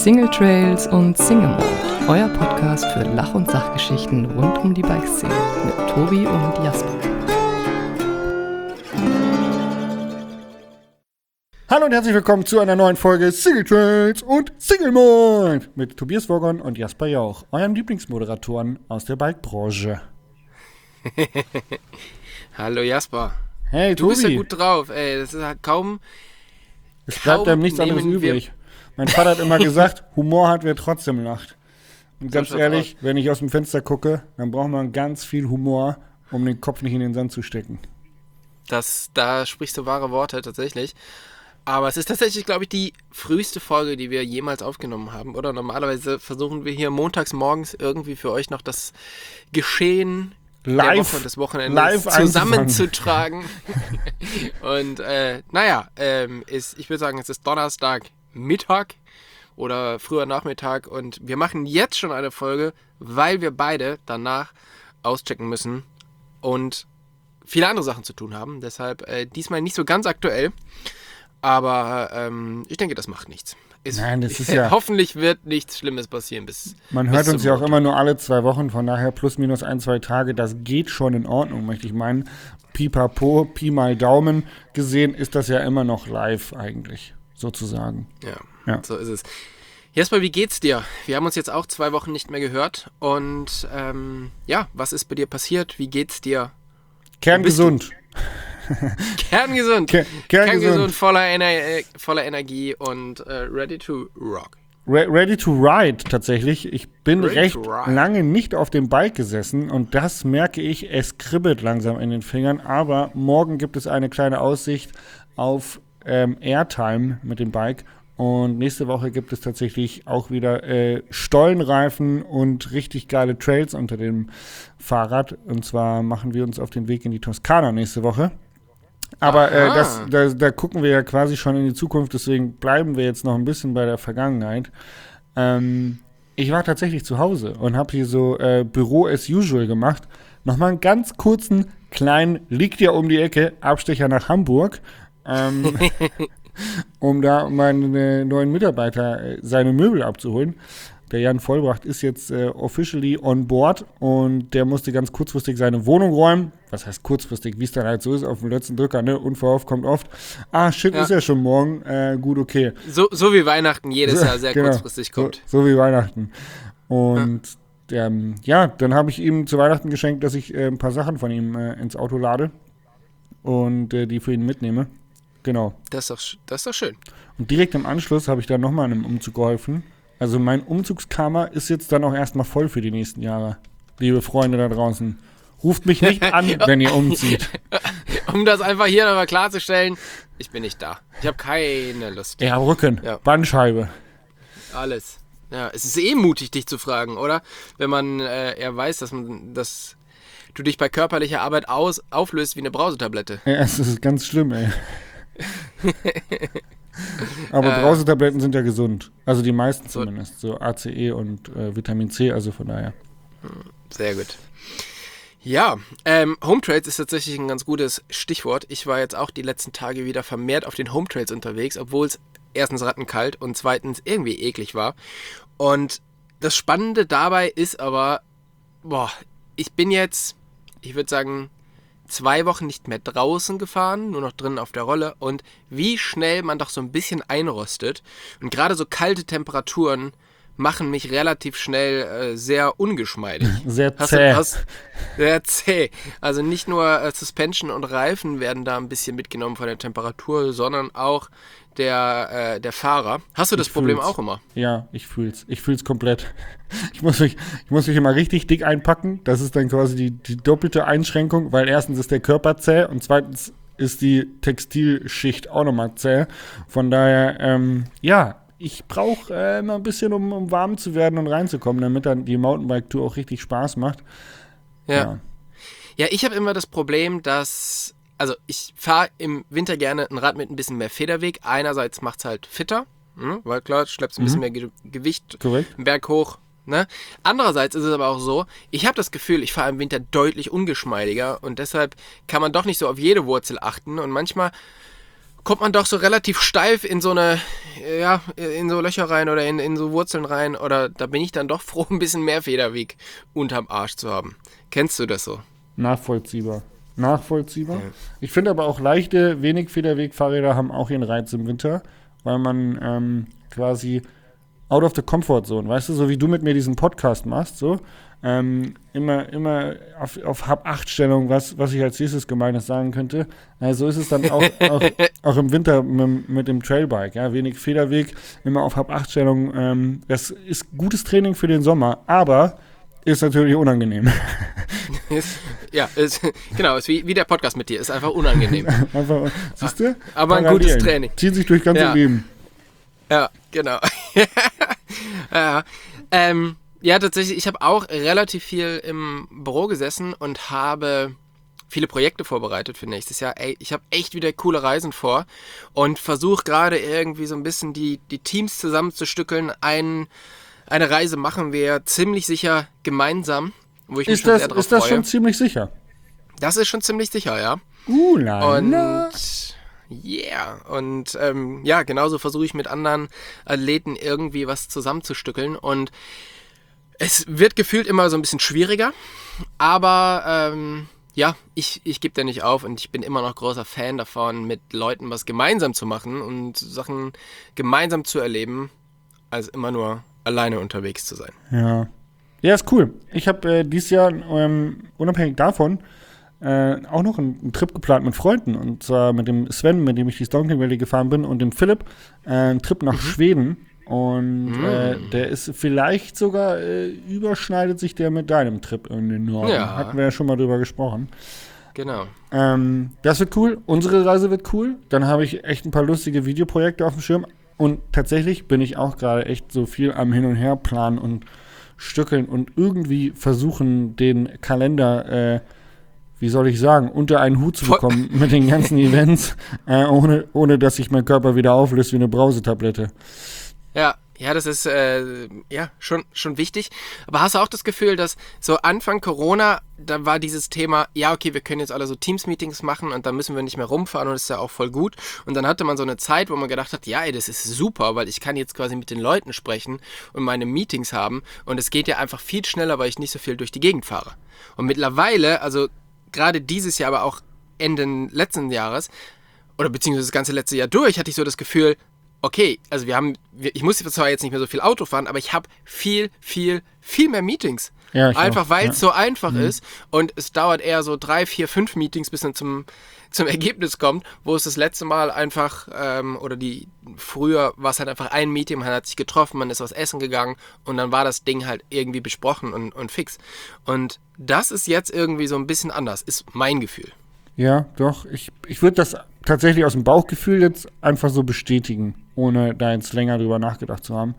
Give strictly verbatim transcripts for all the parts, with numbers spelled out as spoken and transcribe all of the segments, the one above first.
Single Trails und Single Mode, euer Podcast für Lach- und Sachgeschichten rund um die Bikeszene mit Tobi und Jasper. Hallo und herzlich willkommen zu einer neuen Folge Single Trails und Single Mode mit Tobias Wogon und Jasper Jauch, euren Lieblingsmoderatoren aus der Bikebranche. Hallo Jasper. Hey du Tobi. Du bist ja gut drauf, ey. Das ist halt kaum. Es bleibt einem nichts anderes übrig. Mein Vater hat immer gesagt, Humor hat, wer trotzdem lacht. Und ganz ehrlich, wenn ich aus dem Fenster gucke, dann braucht man ganz viel Humor, um den Kopf nicht in den Sand zu stecken. Das, da sprichst du wahre Worte tatsächlich. Aber es ist tatsächlich, glaube ich, die früheste Folge, die wir jemals aufgenommen haben, oder? Normalerweise versuchen wir hier montags morgens irgendwie für euch noch das Geschehen live, der Woche, des Wochenendes live zusammenzutragen. Und äh, naja, ähm, ist, ich würde sagen, es ist Donnerstag Mittag oder früher Nachmittag und wir machen jetzt schon eine Folge, weil wir beide danach auschecken müssen und viele andere Sachen zu tun haben. Deshalb äh, diesmal nicht so ganz aktuell, aber ähm, ich denke, das macht nichts. Ist, Nein, das ist ja... Hoffentlich wird nichts Schlimmes passieren bis Man hört bis uns ja auch Montag. immer nur alle zwei Wochen, von daher plus minus ein, zwei Tage, das geht schon in Ordnung, möchte ich meinen. Pipapo, Pi mal Daumen gesehen, ist das ja immer noch live eigentlich, sozusagen. Ja, Ja. so ist es. Jasper, wie geht's dir? Wir haben uns jetzt auch zwei Wochen nicht mehr gehört und ähm, ja, was ist bei dir passiert? Wie geht's dir? Kerngesund. Kerngesund. Ke- Kerngesund. Kerngesund, voller, Ener- äh, voller Energie und äh, ready to rock. Re- ready to ride, tatsächlich. Ich bin Ready recht to ride. lange nicht auf dem Bike gesessen und das merke ich, es kribbelt langsam in den Fingern, aber morgen gibt es eine kleine Aussicht auf ähm, Airtime mit dem Bike und nächste Woche gibt es tatsächlich auch wieder äh, Stollenreifen und richtig geile Trails unter dem Fahrrad und zwar machen wir uns auf den Weg in die Toskana nächste Woche. Aber äh, Aha. das, da, da gucken wir ja quasi schon in die Zukunft, deswegen bleiben wir jetzt noch ein bisschen bei der Vergangenheit. Ähm, ich war tatsächlich zu Hause und habe hier so äh, Büro as usual gemacht. Nochmal einen ganz kurzen, kleinen, liegt ja um die Ecke, Abstecher nach Hamburg, ähm, um da meinen neuen Mitarbeiter äh, seine Möbel abzuholen. Der Jan Vollbracht ist jetzt äh, officially on board und der musste ganz kurzfristig seine Wohnung räumen. Was heißt kurzfristig, wie es dann halt so ist, auf dem letzten Drücker, ne? Unverhofft kommt oft. Ah, shit, Ja. ist ja schon morgen. Äh, gut, okay. So, so wie Weihnachten jedes So, Jahr sehr genau. kurzfristig kommt. So, so wie Weihnachten. Und ja, ähm, ja dann habe ich ihm zu Weihnachten geschenkt, dass ich äh, ein paar Sachen von ihm äh, ins Auto lade und äh, die für ihn mitnehme. Genau. Das ist doch, sch- das ist doch schön. Und direkt im Anschluss habe ich dann nochmal einem Umzug geholfen. Also mein Umzugskammer ist jetzt dann auch erstmal voll für die nächsten Jahre. Liebe Freunde da draußen, ruft mich nicht an, wenn ihr umzieht. Um das einfach hier nochmal klarzustellen, ich bin nicht da. Ich habe keine Lust. Ja, Rücken, Ja. Bandscheibe. Alles. Ja, es ist eh mutig, dich zu fragen, oder? Wenn man äh, eher weiß, dass man, dass du dich bei körperlicher Arbeit aus, auflöst wie eine Brausetablette. Ja, es ist ganz schlimm, ey. Aber Äh. Brausetabletten sind ja gesund. Also die meisten So. zumindest. So A C E und äh, Vitamin C, also von daher. Sehr gut. Ja, ähm, Home Trails ist tatsächlich ein ganz gutes Stichwort. Ich war jetzt auch die letzten Tage wieder vermehrt auf den Home Trails unterwegs, obwohl es erstens rattenkalt und zweitens irgendwie eklig war. Und das Spannende dabei ist aber, boah, ich bin jetzt, ich würde sagen, zwei Wochen nicht mehr draußen gefahren, nur noch drinnen auf der Rolle und wie schnell man doch so ein bisschen einrostet. Und gerade so kalte Temperaturen machen mich relativ schnell äh, sehr ungeschmeidig. Sehr Hast zäh. du, hast, sehr zäh. Also nicht nur äh, Suspension und Reifen werden da ein bisschen mitgenommen von der Temperatur, sondern auch der, äh, der Fahrer. Hast du das Ich Problem fühl's. auch immer? Ja, ich fühl's. Ich fühl's komplett. Ich muss mich, ich muss mich immer richtig dick einpacken. Das ist dann quasi die, die doppelte Einschränkung, weil erstens ist der Körper zäh und zweitens ist die Textilschicht auch nochmal zäh. Von daher, ähm, ja, ich brauche äh, immer ein bisschen, um, um warm zu werden und reinzukommen, damit dann die Mountainbike-Tour auch richtig Spaß macht. Ja. Ja. Ja, ich habe immer das Problem, dass, also ich fahre im Winter gerne ein Rad mit ein bisschen mehr Federweg. Einerseits macht es halt fitter, ne? Weil klar, du schleppst ein bisschen mehr Ge- Gewicht Korrekt. einen Berg hoch. Ne? Andererseits ist es aber auch so, ich habe das Gefühl, ich fahre im Winter deutlich ungeschmeidiger und deshalb kann man doch nicht so auf jede Wurzel achten und manchmal kommt man doch so relativ steif in so eine, ja, in so Löcher rein oder in, in so Wurzeln rein. Oder da bin ich dann doch froh, ein bisschen mehr Federweg unterm Arsch zu haben. Kennst du das so? Nachvollziehbar. Nachvollziehbar. Ja. Ich finde aber auch leichte, wenig Federweg-Fahrräder haben auch ihren Reiz im Winter, weil man ähm, quasi out of the comfort zone, weißt du, so wie du mit mir diesen Podcast machst, so, ähm, immer, immer auf, auf Hab-acht-Stellung, was, was ich als nächstes Gemeines sagen könnte. Also so ist es dann auch, auch, auch im Winter mit, mit dem Trailbike, ja, wenig Federweg, immer auf Hab-acht-Stellung. Ähm, das ist gutes Training für den Sommer, aber ist natürlich unangenehm. Ist, ja, ist, genau, ist wie, wie der Podcast mit dir, ist einfach unangenehm. Einfach, siehst du? Aber ein gutes Training. Zieht sich durch ganze Ja. Leben. Ja, genau. ja, ähm, ja, tatsächlich, ich habe auch relativ viel im Büro gesessen und habe viele Projekte vorbereitet für nächstes Jahr. Ey, ich habe echt wieder coole Reisen vor und versuche gerade irgendwie so ein bisschen die, die Teams zusammenzustückeln. Ein, eine Reise machen wir ziemlich sicher gemeinsam, wo ich mich Ist schon das, sehr drauf ist das freue. schon ziemlich sicher? Das ist schon ziemlich sicher, ja. Uh, la, Und la. yeah, und ähm, ja, genauso versuche ich mit anderen Athleten irgendwie was zusammenzustückeln und es wird gefühlt immer so ein bisschen schwieriger, aber ähm, ja, ich, ich gebe da nicht auf und ich bin immer noch großer Fan davon, mit Leuten was gemeinsam zu machen und Sachen gemeinsam zu erleben, als immer nur alleine unterwegs zu sein. Ja. Ja, ist cool. Ich habe äh, dieses Jahr, ähm, unabhängig davon, äh, auch noch einen, einen Trip geplant mit Freunden. Und zwar mit dem Sven, mit dem ich die Stonking Valley gefahren bin, und dem Philipp, äh, einen Trip nach mhm. Schweden. Und Mhm. äh, der ist vielleicht sogar, äh, überschneidet sich der mit deinem Trip in den Norden. Ja. Hatten wir ja schon mal drüber gesprochen. Genau. Ähm, das wird cool. Unsere Reise wird cool. Dann habe ich echt ein paar lustige Videoprojekte auf dem Schirm. Und tatsächlich bin ich auch gerade echt so viel am Hin- und Her planen und stückeln und irgendwie versuchen, den Kalender, äh, wie soll ich sagen, unter einen Hut zu bekommen mit den ganzen Events, äh, ohne, ohne dass sich mein Körper wieder auflöst wie eine Brausetablette. Ja, ja, das ist äh, ja schon, schon wichtig. Aber hast du auch das Gefühl, dass so Anfang Corona, da war dieses Thema, ja, okay, wir können jetzt alle so Teams-Meetings machen und dann müssen wir nicht mehr rumfahren und das ist ja auch voll gut. Und dann hatte man so eine Zeit, wo man gedacht hat, ja, ey, das ist super, weil ich kann jetzt quasi mit den Leuten sprechen und meine Meetings haben und es geht ja einfach viel schneller, weil ich nicht so viel durch die Gegend fahre. Und mittlerweile, also gerade dieses Jahr, aber auch Ende letzten Jahres oder beziehungsweise das ganze letzte Jahr durch, hatte ich so das Gefühl, okay, also wir haben, ich muss zwar jetzt nicht mehr so viel Auto fahren, aber ich habe viel, viel, viel mehr Meetings. Ja, ich einfach auch. weil Ja. es so einfach Mhm. ist und es dauert eher so drei, vier, fünf Meetings, bis man zum, zum Ergebnis kommt, wo es das letzte Mal einfach, ähm, oder die, früher war es halt einfach ein Meeting, man hat sich getroffen, man ist was essen gegangen und dann war das Ding halt irgendwie besprochen und, und fix. Und das ist jetzt irgendwie so ein bisschen anders, ist mein Gefühl. Ja, doch. Ich, ich würde das tatsächlich aus dem Bauchgefühl jetzt einfach so bestätigen, ohne da jetzt länger drüber nachgedacht zu haben.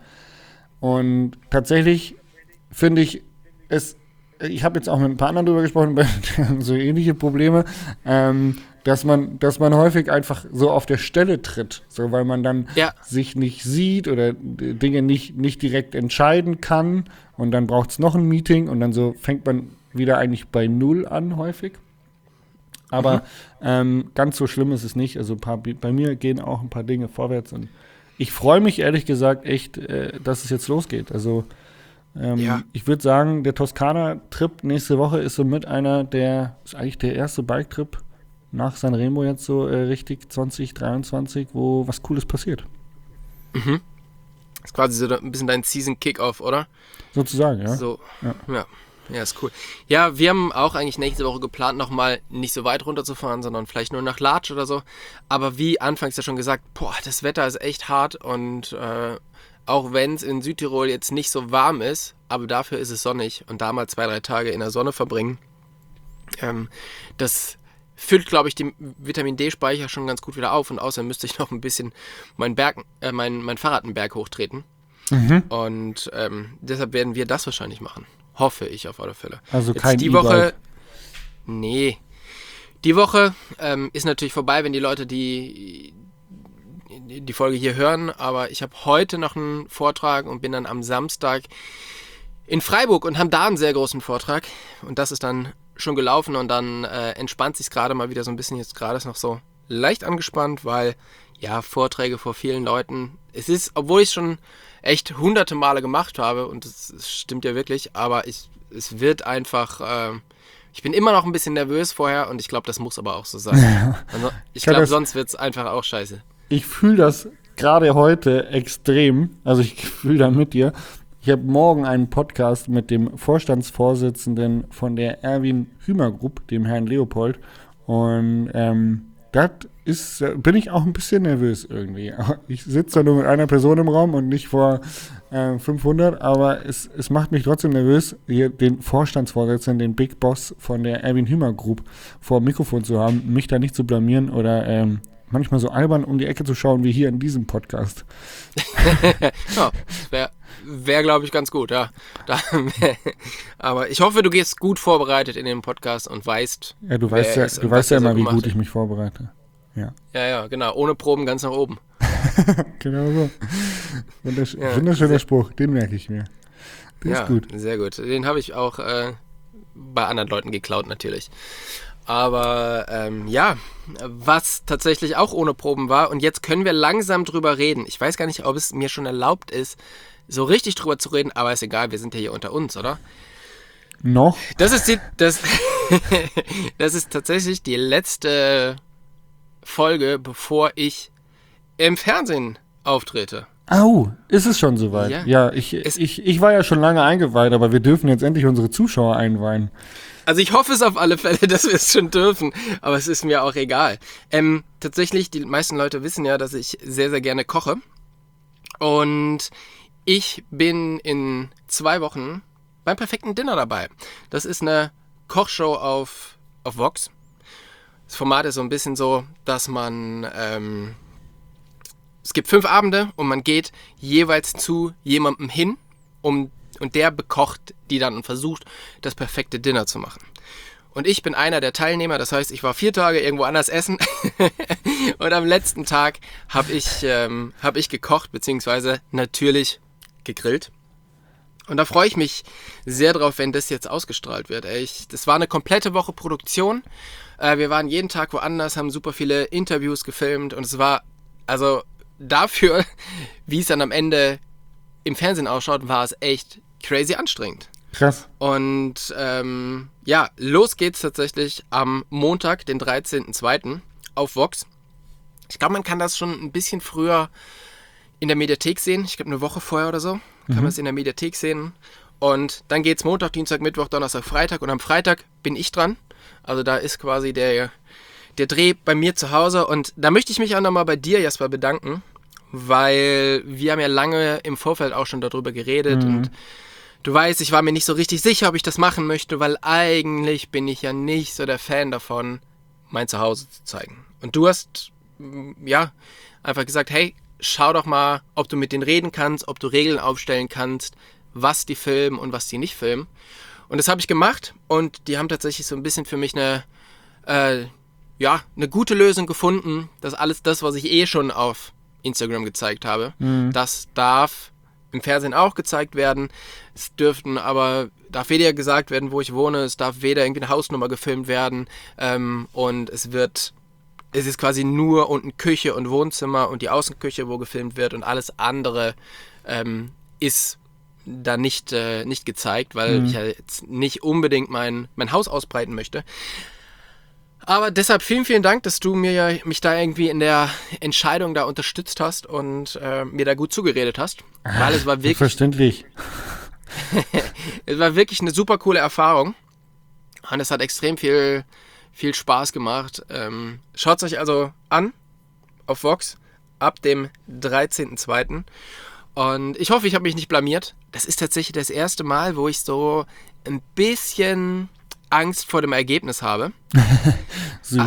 Und tatsächlich finde ich es, ich habe jetzt auch mit ein paar anderen drüber gesprochen, so ähnliche Probleme, ähm, dass man, dass man häufig einfach so auf der Stelle tritt, so weil man dann Ja. sich nicht sieht oder Dinge nicht, nicht direkt entscheiden kann und dann braucht es noch ein Meeting und dann so fängt man wieder eigentlich bei Null an häufig. Aber mhm. ähm, ganz so schlimm ist es nicht. Also ein paar, bei mir gehen auch ein paar Dinge vorwärts und ich freue mich ehrlich gesagt echt, äh, dass es jetzt losgeht. Also ähm, Ja. ich würde sagen, der Toskana-Trip nächste Woche ist somit einer der, ist eigentlich der erste Bike-Trip nach Sanremo jetzt so äh, richtig zwanzig dreiundzwanzig, wo was Cooles passiert. Mhm. Ist quasi so ein bisschen dein Season-Kickoff, oder? Sozusagen, ja. So, Ja. ja. Ja, ist cool. Ja, wir haben auch eigentlich nächste Woche geplant, nochmal nicht so weit runterzufahren, sondern vielleicht nur nach Latsch oder so. Aber wie anfangs ja schon gesagt, boah, das Wetter ist echt hart und äh, auch wenn es in Südtirol jetzt nicht so warm ist, aber dafür ist es sonnig und da mal zwei, drei Tage in der Sonne verbringen, ähm, das füllt, glaube ich, den Vitamin-D-Speicher schon ganz gut wieder auf und außerdem müsste ich noch ein bisschen mein, Berg, äh, mein, mein Fahrrad einen Berg hochtreten. Mhm. Und ähm, deshalb werden wir das wahrscheinlich machen. Hoffe ich auf alle Fälle. Also Jetzt kein die E-Bike. Woche. Nee. Die Woche ähm, ist natürlich vorbei, wenn die Leute die, die Folge hier hören. Aber ich habe heute noch einen Vortrag und bin dann am Samstag in Freiburg und haben da einen sehr großen Vortrag. Und das ist dann schon gelaufen und dann äh, entspannt sich gerade mal wieder so ein bisschen. Jetzt gerade ist noch so leicht angespannt, weil, ja, Vorträge vor vielen Leuten, es ist, obwohl ich es schon echt hunderte Male gemacht habe, und das, das stimmt ja wirklich, aber ich, es wird einfach, äh, ich bin immer noch ein bisschen nervös vorher und ich glaube, das muss aber auch so sein. Ja. Also, ich Kann glaube, das- sonst wird es einfach auch scheiße. Ich fühle das gerade heute extrem. Also ich fühle da mit dir. Ich habe morgen einen Podcast mit dem Vorstandsvorsitzenden von der Erwin Hümer Group, dem Herrn Leopold. Und ähm, das ist, äh, bin ich auch ein bisschen nervös irgendwie. Ich sitze da nur mit einer Person im Raum und nicht vor äh, fünfhundert, aber es, es macht mich trotzdem nervös, hier den Vorstandsvorsitzenden, den Big Boss von der Erwin Hümer Group vor dem Mikrofon zu haben, mich da nicht zu blamieren oder ähm, manchmal so albern um die Ecke zu schauen wie hier in diesem Podcast. Ja, wäre, wär, glaube ich, ganz gut, ja. Da, aber ich hoffe, du gehst gut vorbereitet in den Podcast und weißt, Ja, du weißt wer ja, ist du und weißt was ja er so immer, wie gemacht gut hat. ich mich vorbereite. Ja, Ja, ja, genau. Ohne Proben ganz nach oben. genau so. Wundersch Ja, wunderschöner sehr- Spruch, den merke ich mir. Der Ja, ist gut. sehr gut. Den habe ich auch äh, bei anderen Leuten geklaut, natürlich. Aber ähm, ja, was tatsächlich auch ohne Proben war, und jetzt können wir langsam drüber reden. Ich weiß gar nicht, ob es mir schon erlaubt ist, so richtig drüber zu reden, aber ist egal, wir sind ja hier unter uns, oder? Noch? Das ist die, das, das ist tatsächlich die letzte Folge, bevor ich im Fernsehen auftrete. Au, ist es schon soweit? Ja. Ja, ich, Es- ich, ich war ja schon lange eingeweiht, aber wir dürfen jetzt endlich unsere Zuschauer einweihen. Also ich hoffe es auf alle Fälle, dass wir es schon dürfen, aber es ist mir auch egal. Ähm, tatsächlich, die meisten Leute wissen ja, dass ich sehr, sehr gerne koche. Und ich bin in zwei Wochen beim perfekten Dinner dabei. Das ist eine Kochshow auf, auf Vox. Das Format ist so ein bisschen so, dass man... Ähm, es gibt fünf Abende und man geht jeweils zu jemandem hin, um, und der bekocht die dann und versucht, das perfekte Dinner zu machen. Und ich bin einer der Teilnehmer, das heißt, ich war vier Tage irgendwo anders essen und am letzten Tag habe ich, ähm, hab ich gekocht, beziehungsweise natürlich gegrillt. Und da freue ich mich sehr drauf, wenn das jetzt ausgestrahlt wird. Ey, Ich, das war eine komplette Woche Produktion. Äh, wir waren jeden Tag woanders, haben super viele Interviews gefilmt und es war, also dafür, wie es dann am Ende im Fernsehen ausschaut, war es echt crazy anstrengend. Krass. Und ähm, ja, los geht's tatsächlich am Montag, den dreizehnten zweiten auf Vox. Ich glaube, man kann das schon ein bisschen früher in der Mediathek sehen. Ich glaube, eine Woche vorher oder so kann man es in der Mediathek sehen. Und dann geht's Montag, Dienstag, Mittwoch, Donnerstag, Freitag. Und am Freitag bin ich dran. Also da ist quasi der, der Dreh bei mir zu Hause. Und da möchte ich mich auch nochmal bei dir, Jasper, bedanken. Weil wir haben ja lange im Vorfeld auch schon darüber geredet. Mhm. Und du weißt, ich war mir nicht so richtig sicher, ob ich das machen möchte. Weil eigentlich bin ich ja nicht so der Fan davon, mein Zuhause zu zeigen. Und du hast, ja, einfach gesagt, hey, schau doch mal, ob du mit denen reden kannst, ob du Regeln aufstellen kannst, was die filmen und was die nicht filmen. Und das habe ich gemacht und die haben tatsächlich so ein bisschen für mich eine, äh, ja, eine gute Lösung gefunden, dass alles das, was ich eh schon auf Instagram gezeigt habe, Mhm. das darf im Fernsehen auch gezeigt werden. Es dürften aber, darf weder gesagt werden, wo ich wohne, es darf weder irgendwie eine Hausnummer gefilmt werden ähm, und es wird, es ist quasi nur unten Küche und Wohnzimmer und die Außenküche, wo gefilmt wird und alles andere ähm, ist da nicht, äh, nicht gezeigt, weil Mhm. ich ja jetzt nicht unbedingt mein, mein Haus ausbreiten möchte. Aber deshalb vielen, vielen Dank, dass du mir ja, mich da irgendwie in der Entscheidung da unterstützt hast und äh, mir da gut zugeredet hast. Weil es war wirklich, Verständlich. es war wirklich eine super coole Erfahrung. Und es hat extrem viel, viel Spaß gemacht. Ähm, Schaut es euch also an auf Vox ab dem dreizehnten zweiten Und ich hoffe, ich habe mich nicht blamiert. Das ist tatsächlich das erste Mal, wo ich so ein bisschen Angst vor dem Ergebnis habe. Süß.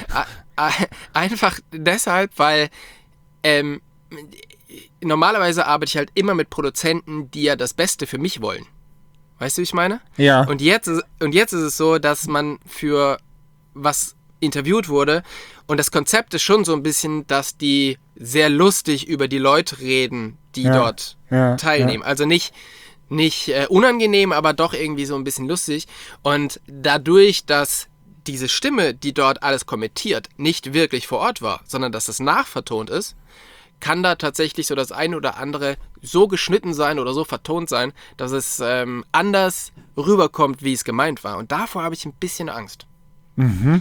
Einfach deshalb, weil ähm, normalerweise arbeite ich halt immer mit Produzenten, die ja das Beste für mich wollen. Weißt du, wie ich meine? Ja. Und jetzt, ist, und jetzt ist es so, dass man für was interviewt wurde und das Konzept ist schon so ein bisschen, dass die sehr lustig über die Leute reden, die Ja, dort ja, teilnehmen. Also nicht, nicht äh, unangenehm, aber doch irgendwie so ein bisschen lustig. Und dadurch, dass diese Stimme, die dort alles kommentiert, nicht wirklich vor Ort war, sondern dass das nachvertont ist, kann da tatsächlich so das eine oder andere so geschnitten sein oder so vertont sein, dass es ähm, anders rüberkommt, wie es gemeint war. Und davor habe ich ein bisschen Angst. Mhm.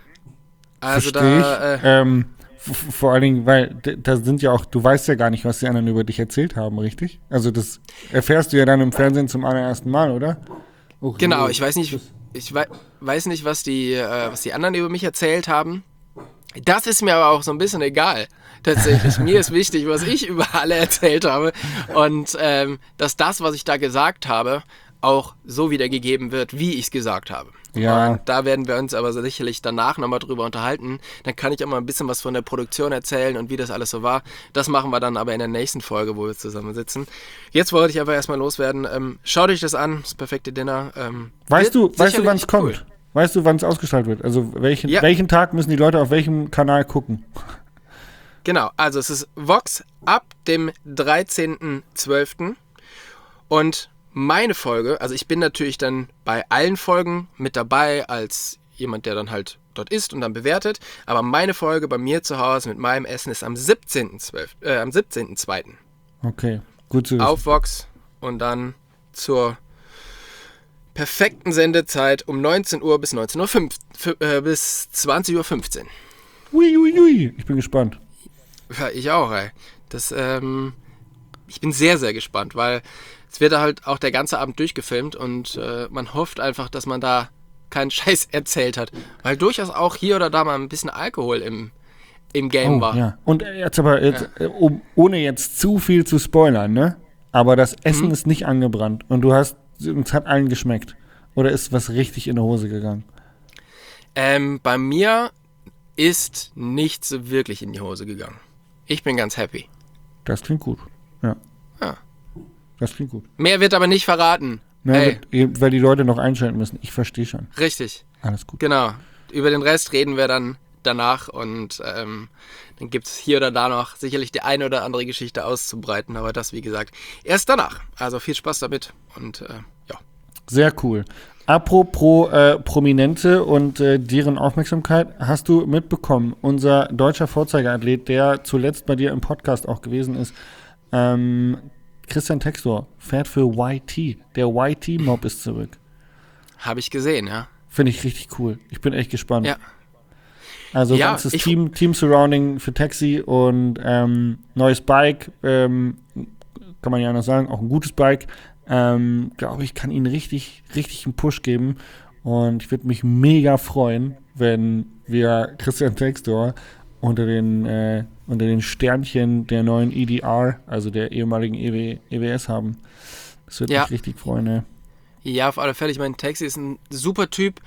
Also Versteh da... ich. Äh, Ähm, v- vor allen Dingen, weil d- da sind ja auch, du weißt ja gar nicht, was die anderen über dich erzählt haben, richtig? Also das erfährst du ja dann im Fernsehen zum allerersten Mal, oder? Oh, Genau, so. ich weiß nicht, ich wei- weiß nicht, was die, äh, was die anderen über mich erzählt haben. Das ist mir aber auch so ein bisschen egal. Tatsächlich. Mir ist wichtig, was ich über alle erzählt habe. Und ähm, dass das, was ich da gesagt habe, auch so wiedergegeben wird, wie ich es gesagt habe. Ja. Und da werden wir uns aber sicherlich danach nochmal drüber unterhalten. Dann kann ich auch mal ein bisschen was von der Produktion erzählen und wie das alles so war. Das machen wir dann aber in der nächsten Folge, wo wir zusammensitzen. Jetzt wollte ich aber erstmal loswerden. Ähm, schaut euch das an, das perfekte Dinner. Ähm, Weißt du, weißt du, sicherlich wann es kommt? cool. Weißt du, wann es ausgestrahlt wird? Also welchen, Ja. welchen Tag müssen die Leute auf welchem Kanal gucken? Genau, also es ist Vox ab dem dreizehnten zwölften und meine Folge, also ich bin natürlich dann bei allen Folgen mit dabei als jemand, der dann halt dort ist und dann bewertet, aber meine Folge bei mir zu Hause mit meinem Essen ist am siebzehnten zwölften Äh, am siebzehnten zweiten Okay, gut zu wissen. auf Vox und dann zur perfekten Sendezeit um neunzehn Uhr bis neunzehn Uhr fünf, äh, bis zwanzig Uhr fünfzehn. Ui, ui, ui. Ich bin gespannt. Ja, ich auch, ey. Das, ähm, ich bin sehr, sehr gespannt, weil es wird halt auch der ganze Abend durchgefilmt und äh, man hofft einfach, dass man da keinen Scheiß erzählt hat. Weil durchaus auch hier oder da mal ein bisschen Alkohol im, im Game Oh, war. ja. Und jetzt aber, jetzt, äh, um, ohne jetzt zu viel zu spoilern, ne? Aber das Essen Mhm. ist nicht angebrannt und du hast, es hat allen geschmeckt. Oder ist was richtig in die Hose gegangen? Ähm, bei mir ist nichts wirklich in die Hose gegangen. Ich bin ganz happy. Das klingt gut. Ja. Ja. Das klingt gut. Mehr wird aber nicht verraten. Ne, Hey. wird- weil die Leute noch einschalten müssen. Ich verstehe schon. Richtig. Alles gut. Genau. Über den Rest reden wir dann danach und ähm, dann gibt es hier oder da noch sicherlich die eine oder andere Geschichte auszubreiten, aber das, wie gesagt, erst danach. Also viel Spaß damit und äh, ja. Sehr cool. Apropos äh, Prominente und äh, deren Aufmerksamkeit, hast du mitbekommen, unser deutscher Vorzeigeathlet, der zuletzt bei dir im Podcast auch gewesen ist, ähm, Christian Textor, fährt für Y T. Der Y T-Mob ist zurück. Habe ich gesehen, ja. Finde ich richtig cool. Ich bin echt gespannt. Ja. Also Ja, ganzes ich- Team, Team Surrounding für Taxi und ähm, neues Bike, ähm, kann man ja noch sagen, auch ein gutes Bike. Ähm, glaube ich, kann ihnen richtig, richtig einen Push geben. Und ich würde mich mega freuen, wenn wir Christian Textor unter den, äh, unter den Sternchen der neuen E D R, also der ehemaligen E W, E W S haben. Das würde Ja. mich richtig freuen, ne? Ja, auf alle Fälle. Ich meine, Taxi ist ein super Typ.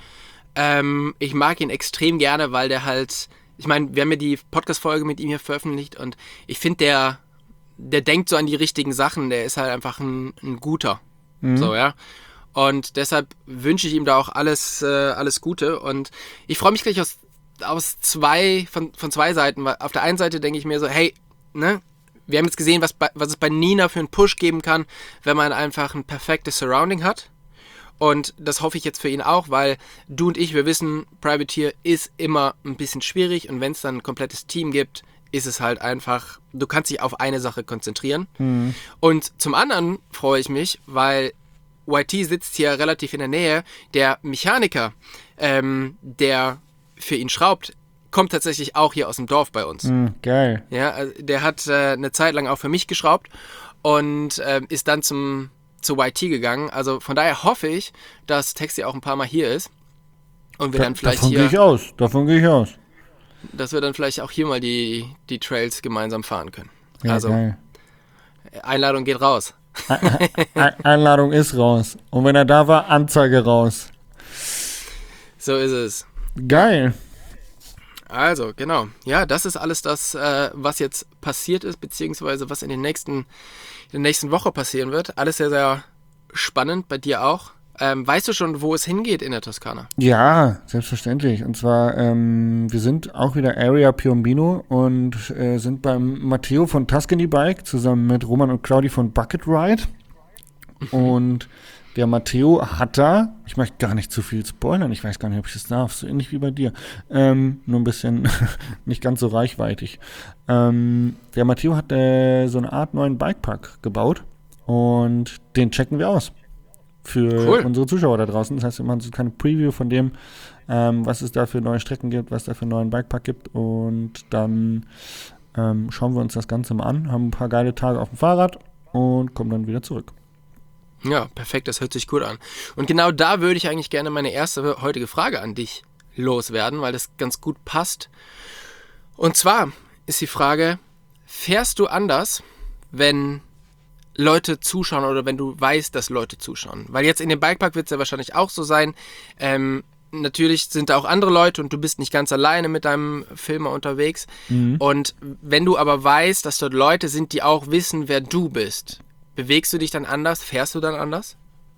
Ähm, ich mag ihn extrem gerne, weil der halt, ich meine, wir haben ja die Podcast-Folge mit ihm hier veröffentlicht und ich finde, der, der denkt so an die richtigen Sachen. Der ist halt einfach ein, ein guter. Mhm. So, ja. Und deshalb wünsche ich ihm da auch alles, äh, alles Gute. Und ich freue mich gleich aus, aus zwei, von, von zwei Seiten. Weil auf der einen Seite denke ich mir so, hey, ne, wir haben jetzt gesehen, was, bei, was es bei Nina für einen Push geben kann, wenn man einfach ein perfektes Surrounding hat. Und das hoffe ich jetzt für ihn auch, weil du und ich, wir wissen, Privateer ist immer ein bisschen schwierig und wenn es dann ein komplettes Team gibt, ist es halt einfach, du kannst dich auf eine Sache konzentrieren. Mhm. Und zum anderen freue ich mich, weil Y T sitzt hier relativ in der Nähe. Der Mechaniker, ähm, der für ihn schraubt, kommt tatsächlich auch hier aus dem Dorf bei uns. Mhm, geil. Ja, also der hat äh, eine Zeit lang auch für mich geschraubt und äh, ist dann zum, zu Y T gegangen. Also von daher hoffe ich, dass Taxi auch ein paar Mal hier ist. Und wir Da, dann vielleicht davon gehe ich hier, aus. Davon gehe ich aus. dass wir dann vielleicht auch hier mal die, die Trails gemeinsam fahren können. Ja, also geil. Einladung geht raus. Ein- Einladung ist raus. Und wenn er da war, Anzeige raus. So ist es. Geil. Also, genau. Ja, das ist alles das, äh, was jetzt passiert ist, beziehungsweise was in den nächsten, in der nächsten Woche passieren wird. Alles sehr, sehr spannend, bei dir auch. Ähm, weißt du schon, wo es hingeht in der Toskana? Ja, selbstverständlich. Und zwar, ähm, wir sind auch wieder Area Piombino und äh, sind beim Matteo von Tuscany Bike zusammen mit Roman und Claudi von Bucket Ride. Und der Matteo hat da, ich möchte gar nicht zu viel spoilern, ich weiß gar nicht, ob ich das darf, so ähnlich wie bei dir, ähm, nur ein bisschen nicht ganz so reichweitig. Ähm, der Matteo hat äh, so eine Art neuen Bikepark gebaut und den checken wir aus für Cool. unsere Zuschauer da draußen. Das heißt, wir machen so keine Preview von dem, ähm, was es da für neue Strecken gibt, was es da für einen neuen Bikepark gibt und dann ähm, schauen wir uns das Ganze mal an, haben ein paar geile Tage auf dem Fahrrad und kommen dann wieder zurück. Ja, perfekt, das hört sich gut an. Und genau da würde ich eigentlich gerne meine erste heutige Frage an dich loswerden, weil das ganz gut passt. Und zwar ist die Frage, fährst du anders, wenn Leute zuschauen oder wenn du weißt, dass Leute zuschauen? Weil jetzt in dem Bikepark wird es ja wahrscheinlich auch so sein, ähm, natürlich sind da auch andere Leute und du bist nicht ganz alleine mit deinem Filmer unterwegs. Mhm. Und wenn du aber weißt, dass dort Leute sind, die auch wissen, wer du bist, bewegst du dich dann anders? Fährst du dann anders?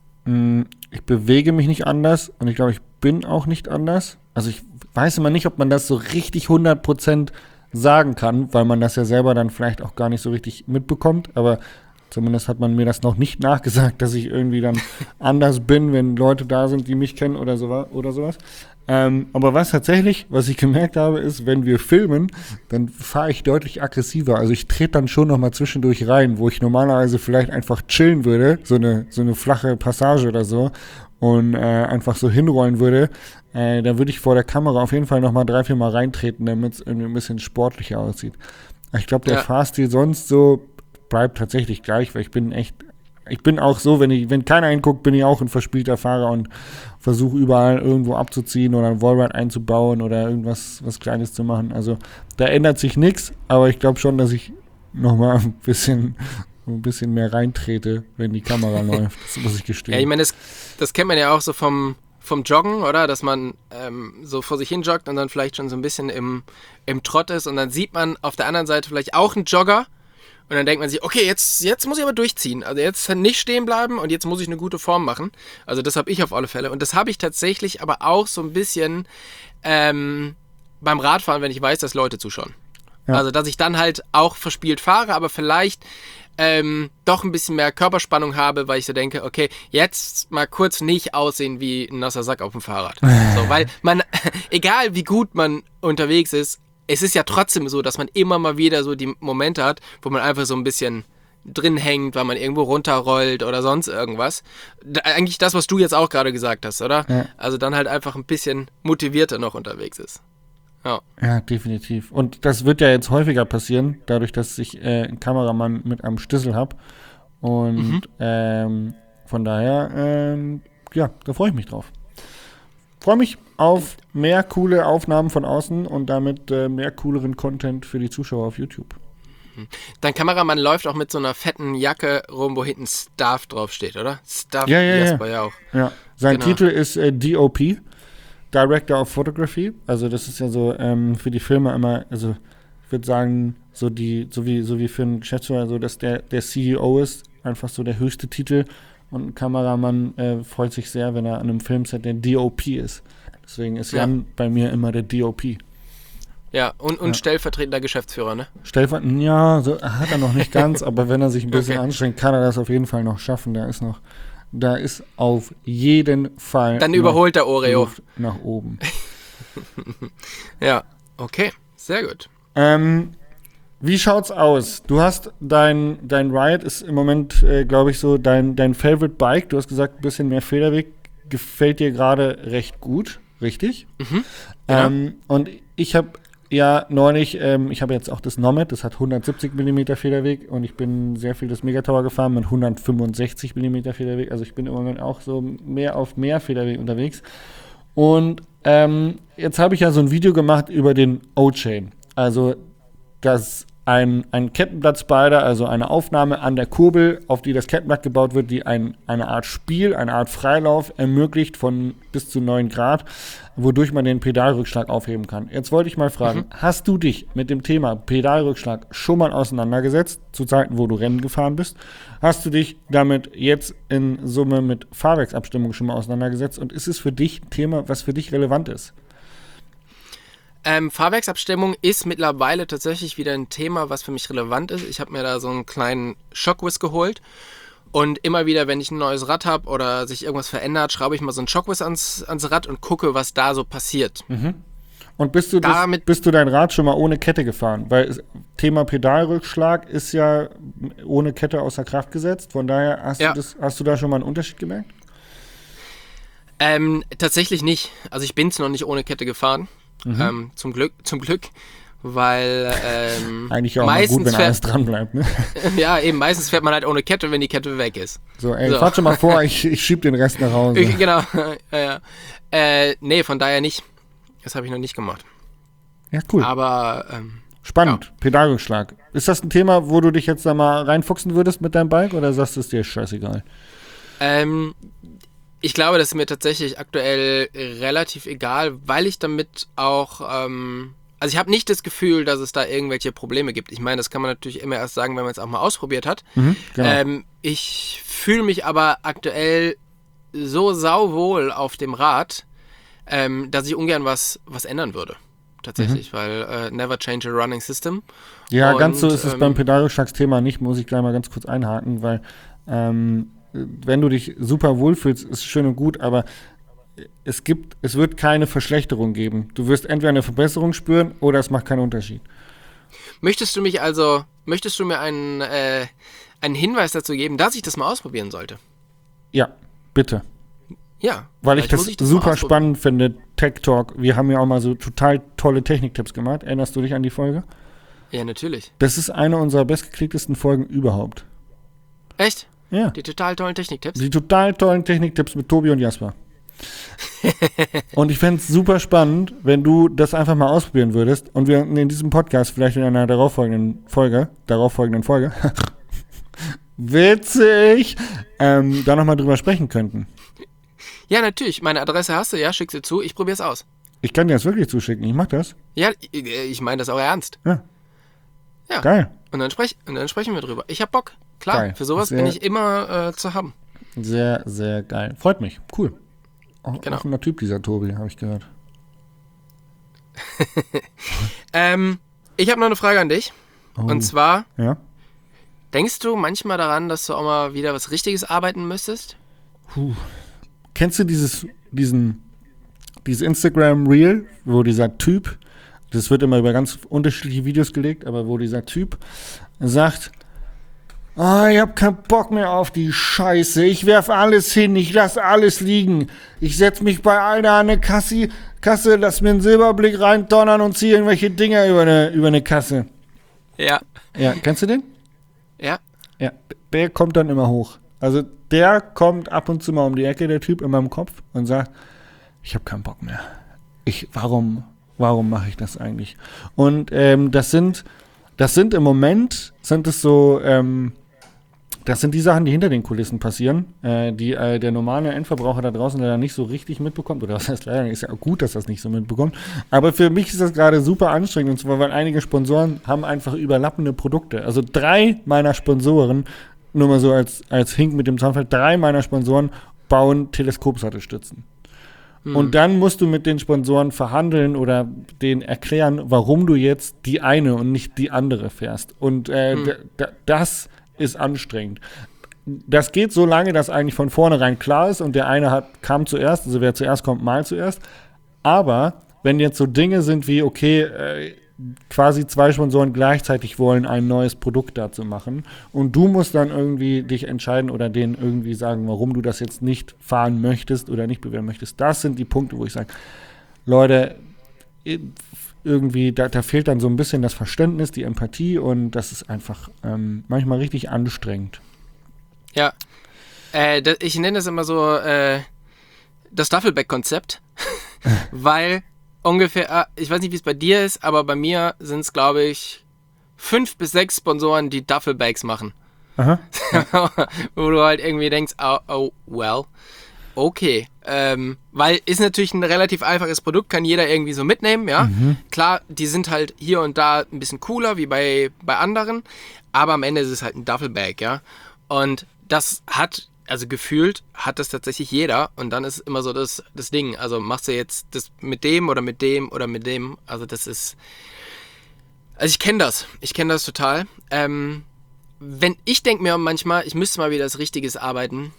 Ich bewege mich nicht anders und ich glaube, ich bin auch nicht anders. Also ich weiß immer nicht, ob man das so richtig hundert Prozent sagen kann, weil man das ja selber dann vielleicht auch gar nicht so richtig mitbekommt. Aber zumindest hat man mir das noch nicht nachgesagt, dass ich irgendwie dann anders bin, wenn Leute da sind, die mich kennen oder, so, oder sowas. Ähm, aber was tatsächlich, was ich gemerkt habe, ist, wenn wir filmen, dann fahre ich deutlich aggressiver. Also ich trete dann schon noch mal zwischendurch rein, wo ich normalerweise vielleicht einfach chillen würde, so eine, so eine flache Passage oder so, und äh, einfach so hinrollen würde. Äh, da würde ich vor der Kamera auf jeden Fall noch mal drei, vier Mal reintreten, damit es irgendwie ein bisschen sportlicher aussieht. Ich glaube, der ja. Fahrstil sonst so bleibt tatsächlich gleich, weil ich bin echt, ich bin auch so, wenn ich, wenn keiner hinguckt, bin ich auch ein verspielter Fahrer und versuche überall irgendwo abzuziehen oder ein Wallride einzubauen oder irgendwas was Kleines zu machen. Also da ändert sich nichts, aber ich glaube schon, dass ich nochmal ein bisschen, ein bisschen mehr reintrete, wenn die Kamera läuft. Das muss ich gestehen. Ja, ich meine, das, das kennt man ja auch so vom, vom Joggen, oder? Dass man ähm, so vor sich hin joggt und dann vielleicht schon so ein bisschen im, im Trott ist und dann sieht man auf der anderen Seite vielleicht auch einen Jogger. Und dann denkt man sich, okay, jetzt, jetzt muss ich aber durchziehen. Also jetzt nicht stehen bleiben und jetzt muss ich eine gute Form machen. Also das habe ich auf alle Fälle. Und das habe ich tatsächlich aber auch so ein bisschen ähm, beim Radfahren, wenn ich weiß, dass Leute zuschauen. Ja. Also dass ich dann halt auch verspielt fahre, aber vielleicht ähm, doch ein bisschen mehr Körperspannung habe, weil ich so denke, okay, jetzt mal kurz nicht aussehen wie ein nasser Sack auf dem Fahrrad. So, weil man, egal wie gut man unterwegs ist, es ist ja trotzdem so, dass man immer mal wieder so die Momente hat, wo man einfach so ein bisschen drin hängt, weil man irgendwo runterrollt oder sonst irgendwas. Da, eigentlich das, was du jetzt auch gerade gesagt hast, oder? Ja. Also dann halt einfach ein bisschen motivierter noch unterwegs ist. Ja. Ja, definitiv. Und das wird ja jetzt häufiger passieren, dadurch, dass ich äh, einen Kameramann mit einem Schlüssel habe. Und mhm. ähm, von daher, ähm, ja, da freue ich mich drauf. Freue mich auf mehr coole Aufnahmen von außen und damit äh, mehr cooleren Content für die Zuschauer auf YouTube. Dein Kameramann läuft auch mit so einer fetten Jacke rum, wo hinten Staff draufsteht, oder? Staff, ja, ja, Jasper ja. ja auch. Ja. Sein genau. Titel ist äh, D O P, Director of Photography. Also das ist ja so ähm, für die Filme immer, also ich würde sagen, so die, so wie, so wie für einen Geschäftsführer, so dass der, der C E O ist, einfach so der höchste Titel. Und ein Kameramann äh, freut sich sehr, wenn er an einem Filmset der D O P ist. Deswegen ist Jan ja. bei mir immer der D O P. Ja, und, und ja. stellvertretender Geschäftsführer, ne? Stellvertretender, ja, so hat er noch nicht ganz, aber wenn er sich ein bisschen okay. anstrengt, kann er das auf jeden Fall noch schaffen. Da ist noch, da ist auf jeden Fall. Dann überholt der Oreo. Nach oben. Ja, okay, sehr gut. Ähm, Wie schaut's aus? Du hast dein, dein Ride ist im Moment, äh, glaube ich, so dein, dein Favorite Bike. Du hast gesagt, ein bisschen mehr Federweg gefällt dir gerade recht gut, richtig? Mhm, genau. ähm, und ich habe ja neulich, ähm, ich habe jetzt auch das Nomad, das hat hundertsiebzig Millimeter Federweg und ich bin sehr viel das Megatower gefahren mit hundertfünfundsechzig Millimeter Federweg. Also ich bin im Moment auch so mehr auf mehr Federweg unterwegs. Und ähm, jetzt habe ich ja so ein Video gemacht über den O-Chain. Also das ein, ein Kettenblatt-Spider, also eine Aufnahme an der Kurbel, auf die das Kettenblatt gebaut wird, die ein, eine Art Spiel, eine Art Freilauf ermöglicht von bis zu neun Grad, wodurch man den Pedalrückschlag aufheben kann. Jetzt wollte ich mal fragen, mhm. hast du dich mit dem Thema Pedalrückschlag schon mal auseinandergesetzt, zu Zeiten, wo du Rennen gefahren bist? Hast du dich damit jetzt in Summe mit Fahrwerksabstimmung schon mal auseinandergesetzt? Und ist es für dich ein Thema, was für dich relevant ist? Ähm, Fahrwerksabstimmung ist mittlerweile tatsächlich wieder ein Thema, was für mich relevant ist. Ich habe mir da so einen kleinen Shockwiz geholt Und immer wieder, wenn ich ein neues Rad habe oder sich irgendwas verändert, schraube ich mal so ein Shockwave ans, ans Rad und gucke, was da so passiert. Mhm. Und bist du, das, Damit- bist du dein Rad schon mal ohne Kette gefahren? Weil es, Thema Pedalrückschlag ist ja ohne Kette außer Kraft gesetzt. Von daher hast, Ja. du, das, hast du da schon mal einen Unterschied gemerkt? Ähm, tatsächlich nicht. Also ich bin es noch nicht ohne Kette gefahren. Mhm. Ähm, zum Glück, zum Glück. Weil ähm, Eigentlich auch mal meistens gut, wenn fährt, alles dran bleibt. Ne? ja, eben meistens fährt man halt ohne Kette, wenn die Kette weg ist. So, ey, So. fahr schon mal vor, ich, ich schieb den Rest nach Hause. Ich, genau. ja, ja. Äh, nee, von daher nicht. Das habe ich noch nicht gemacht. Ja, cool. Aber ähm, Spannend. Pedalrückschlag. Ist das ein Thema, wo du dich jetzt da mal reinfuchsen würdest mit deinem Bike oder sagst du, es dir scheißegal? ähm, ich glaube, das ist mir tatsächlich aktuell relativ egal, weil ich damit auch, ähm, also ich habe nicht das Gefühl, dass es da irgendwelche Probleme gibt. Ich meine, das kann man natürlich immer erst sagen, wenn man es auch mal ausprobiert hat. Mhm, genau. Ähm, ich fühle mich aber aktuell so sauwohl auf dem Rad, ähm, dass ich ungern was, was ändern würde. Tatsächlich, weil äh, never change a running system. Ja, Und, ganz so ist es ähm, beim Pedalrückschlagsthema nicht, muss ich gleich mal ganz kurz einhaken, weil ähm, wenn du dich super wohlfühlst, ist schön und gut, aber es gibt, es wird keine Verschlechterung geben. Du wirst entweder eine Verbesserung spüren oder es macht keinen Unterschied. Möchtest du mich also, möchtest du mir einen, äh, einen Hinweis dazu geben, dass ich das mal ausprobieren sollte? Ja, bitte. Ja. Weil ich vielleicht das, muss das mal super ausprobieren. spannend finde, Tech Talk. Wir haben ja auch mal so total tolle Techniktipps gemacht. Erinnerst du dich an die Folge? Ja, natürlich. Das ist eine unserer bestgeklicktesten Folgen überhaupt. Echt? Ja. Die total tollen Techniktipps? Die total tollen Techniktipps mit Tobi und Jasper. Und ich fände es super spannend, wenn du das einfach mal ausprobieren würdest und wir in diesem Podcast vielleicht in einer darauffolgenden Folge, darauffolgenden Folge, witzig, ähm, da nochmal drüber sprechen könnten. Ja, natürlich. Meine Adresse hast du, ja, schick sie zu. Ich probier's aus. Ich kann dir das wirklich zuschicken, ich mach das. Ja, ich, ich meine das auch ernst. Ja. Ja. Geil. Und dann, sprech, und dann sprechen wir drüber. Ich hab Bock. Klar, Geil. für sowas Sehr- bin ich immer äh, zu haben. Sehr, sehr geil. Freut mich. Cool. Auch, Genau. Offener Typ, dieser Tobi, habe ich gehört. Ähm, ich habe noch eine Frage an dich. Oh. Und zwar, Ja? denkst du manchmal daran, dass du auch mal wieder was Richtiges arbeiten müsstest? Puh. Kennst du dieses, diesen, dieses Instagram-Reel, wo dieser Typ, das wird immer über ganz unterschiedliche Videos gelegt, aber wo dieser Typ sagt, ah, ich hab keinen Bock mehr auf die Scheiße, ich werf alles hin, ich lass alles liegen, ich setz mich bei einer an eine Kasse, Kasse, lass mir einen Silberblick reindonnern und ziehe irgendwelche Dinger über eine, über eine Kasse. Ja. Ja, kennst du den? Ja. Ja, der kommt dann immer hoch. Also der kommt ab und zu mal um die Ecke, der Typ in meinem Kopf und sagt, ich habe keinen Bock mehr. Ich, warum, warum mache ich das eigentlich? Und ähm, das sind, das sind im Moment, sind es so, ähm, das sind die Sachen, die hinter den Kulissen passieren, äh, die äh, der normale Endverbraucher da draußen leider nicht so richtig mitbekommt. Oder was heißt leider, ist ja auch gut, dass das nicht so mitbekommt. Aber für mich ist das gerade super anstrengend, und zwar, weil einige Sponsoren haben einfach überlappende Produkte. Also drei meiner Sponsoren, nur mal so als, als Hink mit dem Zaunfall, drei meiner Sponsoren bauen Teleskopsattelstützen. Hm. Und dann musst du mit den Sponsoren verhandeln oder denen erklären, warum du jetzt die eine und nicht die andere fährst. Und äh, Hm. d- d- das ist anstrengend. Das geht so lange, dass eigentlich von vornherein klar ist und der eine hat, kam zuerst, also wer zuerst kommt, mal zuerst. Aber wenn jetzt so Dinge sind wie, okay, äh, quasi zwei Sponsoren gleichzeitig wollen, ein neues Produkt dazu machen und du musst dann irgendwie dich entscheiden oder denen irgendwie sagen, warum du das jetzt nicht fahren möchtest oder nicht bewerben möchtest. Das sind die Punkte, wo ich sage, Leute, irgendwie, da, da fehlt dann so ein bisschen das Verständnis, die Empathie und das ist einfach ähm, manchmal richtig anstrengend. Ja. Äh, das, ich nenne das immer so äh, das Duffelbag-Konzept, weil ungefähr, ah, ich weiß nicht, wie es bei dir ist, aber bei mir sind es, glaube ich, fünf bis sechs Sponsoren, die Duffelbags machen. Aha. Wo du halt irgendwie denkst, oh, oh well, okay. Ähm, weil ist natürlich ein relativ einfaches Produkt, kann jeder irgendwie so mitnehmen, ja. Mhm. Klar, die sind halt hier und da ein bisschen cooler, wie bei, bei anderen, aber am Ende ist es halt ein Duffelbag, ja. Und das hat, also gefühlt, hat das tatsächlich jeder und dann ist immer so das, das Ding, also machst du jetzt das mit dem oder mit dem oder mit dem, also das ist, also ich kenne das, ich kenne das total, ähm, wenn ich denke mir manchmal, ich müsste mal wieder das Richtiges arbeiten,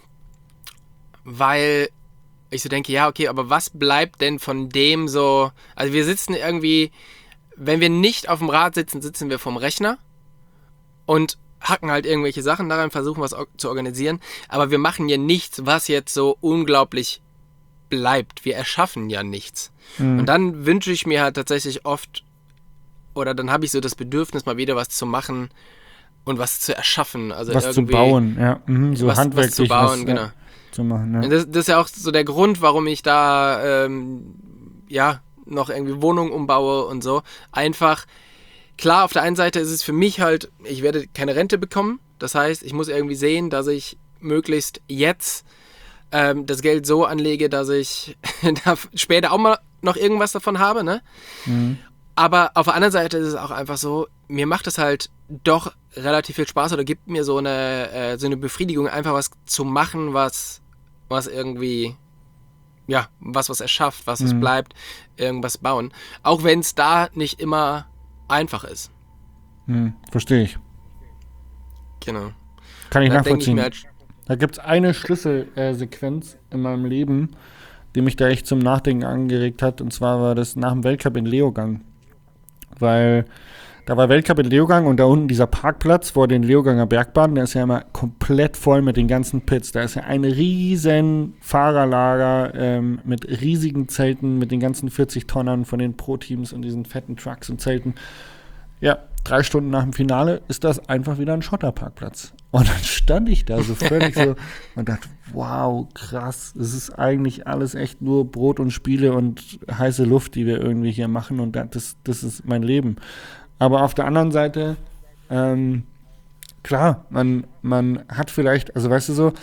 weil ich so denke, ja, okay, aber was bleibt denn von dem so, also wir sitzen irgendwie, wenn wir nicht auf dem Rad sitzen, sitzen wir vom Rechner und hacken halt irgendwelche Sachen daran, versuchen was zu organisieren, aber wir machen ja nichts, was jetzt so unglaublich bleibt. Wir erschaffen ja nichts. Mhm. Und dann wünsche ich mir halt tatsächlich oft, oder dann habe ich so das Bedürfnis, mal wieder was zu machen und was zu erschaffen. Also was irgendwie zu bauen, ja. Mhm, so was, handwerklich was zu bauen, was, genau. Ja, zu machen, ja. Das, das ist ja auch so der Grund, warum ich da ähm, ja noch irgendwie Wohnungen umbaue und so. Einfach, klar, auf der einen Seite ist es für mich halt, ich werde keine Rente bekommen. Das heißt, ich muss irgendwie sehen, dass ich möglichst jetzt ähm, das Geld so anlege, dass ich da später auch mal noch irgendwas davon habe, ne? Mhm. Aber auf der anderen Seite ist es auch einfach so, mir macht es halt doch relativ viel Spaß oder gibt mir so eine, äh, so eine Befriedigung, einfach was zu machen, was, was irgendwie, ja, was was erschafft, was Mhm. es bleibt, irgendwas bauen. Auch wenn es da nicht immer einfach ist. Mhm, verstehe ich. Genau. Kann ich Da denke ich nachvollziehen. mir halt, Da gibt es eine Schlüsselsequenz in meinem Leben, die mich da echt zum Nachdenken angeregt hat. Und zwar war das nach dem Weltcup in Leogang. Weil da war Weltcup in Leogang und da unten dieser Parkplatz vor den Leoganger Bergbahnen, der ist ja immer komplett voll mit den ganzen Pits. Da ist ja ein riesen Fahrerlager ähm, mit riesigen Zelten, mit den ganzen vierzig Tonnern von den Pro-Teams und diesen fetten Trucks und Zelten. Ja, drei Stunden nach dem Finale ist das einfach wieder ein Schotterparkplatz. Und dann stand ich da so völlig so und dachte, wow, krass, es ist eigentlich alles echt nur Brot und Spiele und heiße Luft, die wir irgendwie hier machen und das, das ist mein Leben. Aber auf der anderen Seite, ähm, klar, man, man hat vielleicht, also weißt du so,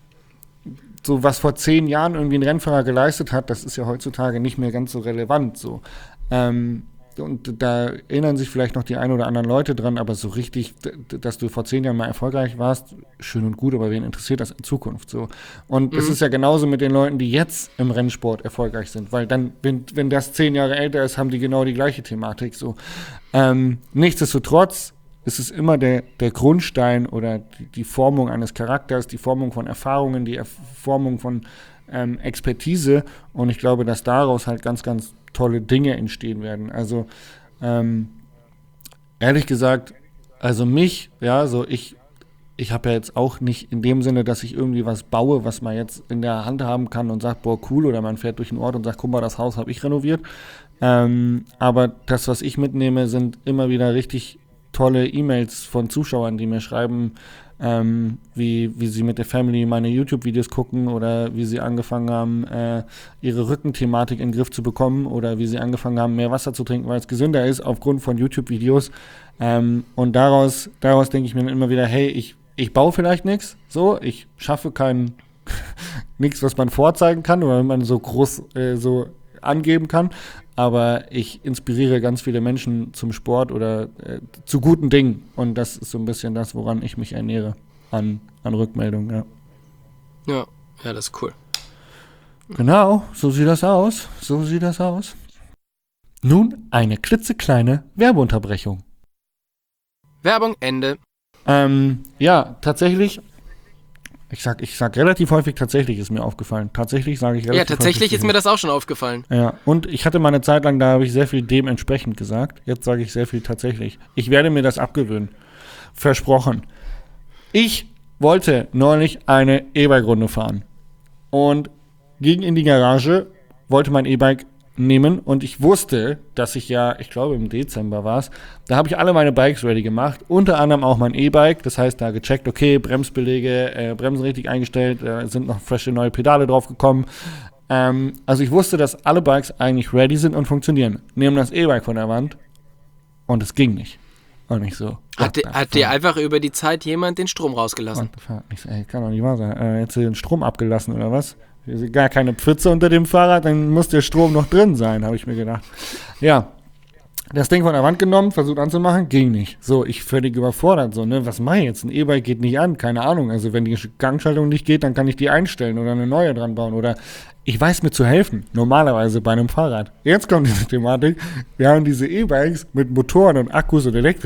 so was vor zehn Jahren irgendwie ein Rennfahrer geleistet hat, das ist ja heutzutage nicht mehr ganz so relevant so. Ähm, Und da erinnern sich vielleicht noch die ein oder anderen Leute dran, aber so richtig, d- dass du vor zehn Jahren mal erfolgreich warst, schön und gut, aber wen interessiert das in Zukunft so? Und es Mhm. ist ja genauso mit den Leuten, die jetzt im Rennsport erfolgreich sind, weil dann, wenn, wenn das zehn Jahre älter ist, haben die genau die gleiche Thematik so. Ähm, nichtsdestotrotz ist es immer der, der Grundstein oder die, die Formung eines Charakters, die Formung von Erfahrungen, die Erf- Formung von ähm, Expertise und ich glaube, dass daraus halt ganz, ganz tolle Dinge entstehen werden. Also ähm, ehrlich gesagt, also mich, ja, so ich, ich habe ja jetzt auch nicht in dem Sinne, dass ich irgendwie was baue, was man jetzt in der Hand haben kann und sagt, boah, cool, oder man fährt durch den Ort und sagt, guck mal, das Haus habe ich renoviert. Ähm, aber das, was ich mitnehme, sind immer wieder richtig tolle E-Mails von Zuschauern, die mir schreiben, Ähm, wie, wie sie mit der Family meine YouTube-Videos gucken oder wie sie angefangen haben, äh, ihre Rückenthematik in den Griff zu bekommen oder wie sie angefangen haben, mehr Wasser zu trinken, weil es gesünder ist, aufgrund von YouTube-Videos. Ähm, und daraus, daraus denke ich mir dann immer wieder, hey, ich, ich baue vielleicht nichts, so, ich schaffe kein nichts, was man vorzeigen kann oder wenn man so groß äh, so angeben kann, aber ich inspiriere ganz viele Menschen zum Sport oder äh, zu guten Dingen und das ist so ein bisschen das, woran ich mich ernähre an, an Rückmeldungen, ja. ja, ja, das ist cool. Genau, so sieht das aus, so sieht das aus. Nun eine klitzekleine Werbeunterbrechung. Werbung, Ende. Ähm, ja, tatsächlich, ich sag, ich sag relativ häufig tatsächlich, ist mir aufgefallen. Tatsächlich sage ich relativ Ja, tatsächlich häufig, ist mir das auch schon aufgefallen. Ja, und ich hatte mal eine Zeit lang, da habe ich sehr viel dementsprechend gesagt. Jetzt sage ich sehr viel tatsächlich. Ich werde mir das abgewöhnen. Versprochen. Ich wollte neulich eine E-Bike-Runde fahren und ging in die Garage, wollte mein E-Bike nehmen und ich wusste, dass ich ja, ich glaube im Dezember war es, da habe ich alle meine Bikes ready gemacht, unter anderem auch mein E-Bike, das heißt da gecheckt, okay, Bremsbeläge, äh, Bremsen richtig eingestellt, äh, sind noch frische neue Pedale drauf gekommen. Ähm, also ich wusste, dass alle Bikes eigentlich ready sind und funktionieren. Nehmen das E-Bike von der Wand und es ging nicht. Und ich so, Hat, di- hat dir einfach über die Zeit jemand den Strom rausgelassen? ich so, ey, kann doch nicht wahr sein. Äh, jetzt den Strom abgelassen oder was? Hier ist gar keine Pfütze unter dem Fahrrad, dann muss der Strom noch drin sein, habe ich mir gedacht. Ja, das Ding von der Wand genommen, versucht anzumachen, ging nicht. So, ich völlig überfordert, so, ne, was mache ich jetzt? Ein E-Bike geht nicht an, keine Ahnung. Also wenn die Gangschaltung nicht geht, dann kann ich die einstellen oder eine neue dran bauen oder ich weiß mir zu helfen, normalerweise bei einem Fahrrad. Jetzt kommt diese Thematik, wir haben diese E-Bikes mit Motoren und Akkus und Elektrik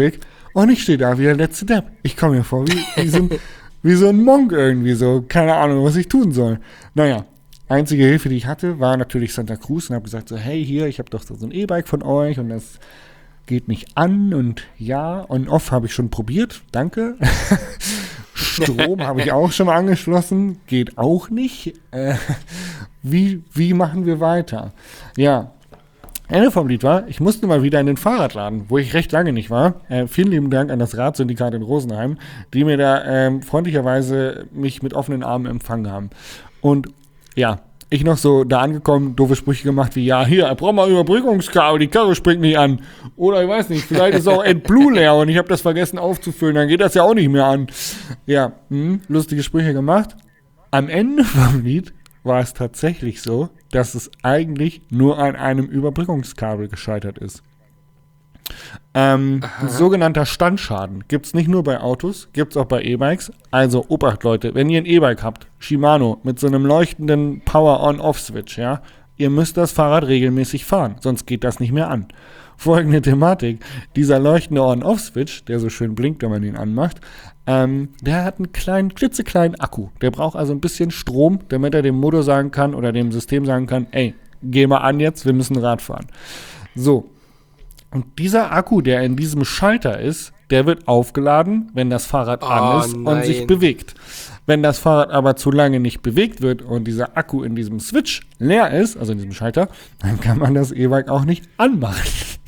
Und ich stehe da wie der letzte Depp. Ich komme mir vor wie, wie, so ein, wie so ein Monk irgendwie so. Keine Ahnung, was ich tun soll. Naja, einzige Hilfe, die ich hatte, war natürlich Santa Cruz und habe gesagt so, hey, hier, ich habe doch so ein E-Bike von euch und das geht nicht an und ja, on-off habe ich schon probiert, danke. Strom habe ich auch schon mal angeschlossen, geht auch nicht. Äh, wie, wie machen wir weiter? Ja, Ende vom Lied war, ich musste mal wieder in den Fahrradladen, wo ich recht lange nicht war. Äh, vielen lieben Dank an das Radsyndikat in Rosenheim, die mir da ähm, freundlicherweise mich mit offenen Armen empfangen haben. Und ja, ich noch so da angekommen, doofe Sprüche gemacht wie, ja, hier, brauch mal Überbrückungskabel, die Karre springt nicht an. Oder ich weiß nicht, vielleicht ist auch AdBlue leer und ich habe das vergessen aufzufüllen, dann geht das ja auch nicht mehr an. Ja, mh, lustige Sprüche gemacht. Am Ende vom Lied war es tatsächlich so, dass es eigentlich nur an einem Überbrückungskabel gescheitert ist. Ähm, sogenannter Standschaden gibt es nicht nur bei Autos, gibt es auch bei E-Bikes. Also Obacht, Leute, wenn ihr ein E-Bike habt, Shimano, mit so einem leuchtenden Power-on-off-Switch, ja, ihr müsst das Fahrrad regelmäßig fahren, sonst geht das nicht mehr an. Folgende Thematik, dieser leuchtende On-Off-Switch, der so schön blinkt, wenn man ihn anmacht, ähm, der hat einen kleinen, klitzekleinen Akku. Der braucht also ein bisschen Strom, damit er dem Motor sagen kann oder dem System sagen kann, ey, geh mal an jetzt, wir müssen Rad fahren. So. Und dieser Akku, der in diesem Schalter ist, der wird aufgeladen, wenn das Fahrrad oh, an ist nein. und sich bewegt. Wenn das Fahrrad aber zu lange nicht bewegt wird und dieser Akku in diesem Switch leer ist, also in diesem Schalter, dann kann man das E-Bike auch nicht anmachen.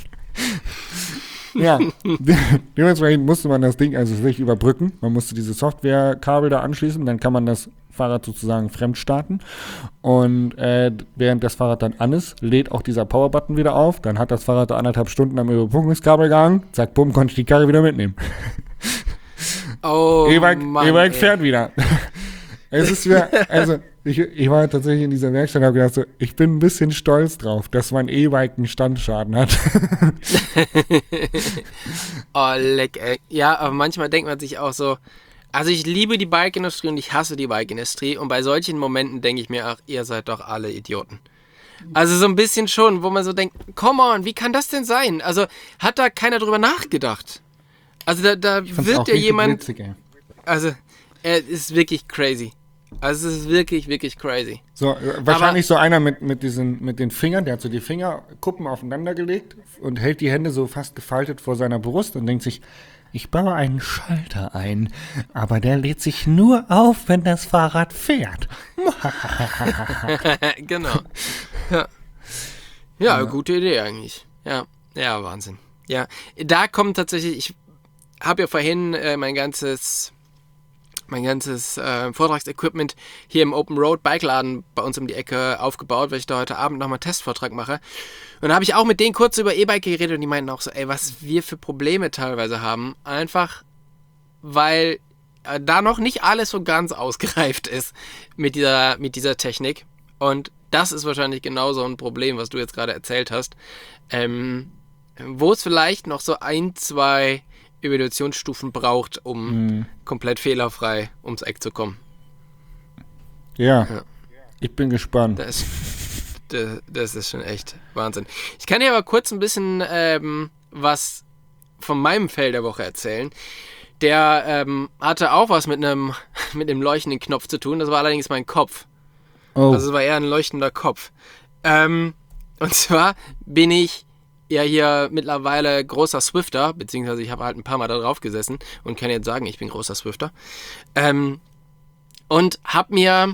Ja, dementsprechend musste man das Ding also wirklich überbrücken. Man musste diese Softwarekabel da anschließen, dann kann man das Fahrrad sozusagen fremd starten. Und äh, während das Fahrrad dann an ist, lädt auch dieser Powerbutton wieder auf. Dann hat das Fahrrad da anderthalb Stunden am Überbrückungskabel gehangen. Zack, bumm, konnte ich die Karre wieder mitnehmen. Oh, E-Bike, Mann, E-Bike fährt wieder. Es ist wieder, also ich, ich war tatsächlich in dieser Werkstatt und habe gedacht, so, ich bin ein bisschen stolz drauf, dass mein E-Bike einen Standschaden hat. Oh, leck, ey. Ja, aber manchmal denkt man sich auch so, also ich liebe die Bike-Industrie und ich hasse die Bike-Industrie und bei solchen Momenten denke ich mir, ach, ihr seid doch alle Idioten. Also so ein bisschen schon, wo man so denkt, come on, wie kann das denn sein? Also hat da keiner drüber nachgedacht? Also da, da wird ja jemand, witzig, also er ist wirklich crazy. Also es ist wirklich, wirklich crazy. So, wahrscheinlich aber, so einer mit, mit, diesen, mit den Fingern, der hat so die Fingerkuppen aufeinander gelegt und hält die Hände so fast gefaltet vor seiner Brust und denkt sich, ich baue einen Schalter ein, aber der lädt sich nur auf, wenn das Fahrrad fährt. Genau. Ja. Ja, ja, gute Idee eigentlich. Ja, ja, Wahnsinn. Ja, da kommt tatsächlich, ich habe ja vorhin äh, mein ganzes... mein ganzes äh, Vortragsequipment hier im Open Road Bikeladen bei uns um die Ecke aufgebaut, weil ich da heute Abend nochmal einen Testvortrag mache. Und da habe ich auch mit denen kurz über E-Bike geredet und die meinten auch so, ey, was wir für Probleme teilweise haben. Einfach, weil äh, da noch nicht alles so ganz ausgereift ist mit dieser, mit dieser Technik. Und das ist wahrscheinlich genau so ein Problem, was du jetzt gerade erzählt hast. Ähm, wo es vielleicht noch so ein, zwei Evolutionsstufen braucht, um hm. komplett fehlerfrei ums Eck zu kommen. Ja, ja. Ich bin gespannt. Das, das, das ist schon echt Wahnsinn. Ich kann dir aber kurz ein bisschen ähm, was von meinem Fail der Woche erzählen. Der ähm, hatte auch was mit einem mit einem leuchtenden Knopf zu tun. Das war allerdings mein Kopf. Oh. Also es war eher ein leuchtender Kopf. Ähm, und zwar bin ich ja hier mittlerweile großer Swifter, beziehungsweise ich habe halt ein paar Mal da drauf gesessen und kann jetzt sagen, ich bin großer Swifter. Ähm, und habe mir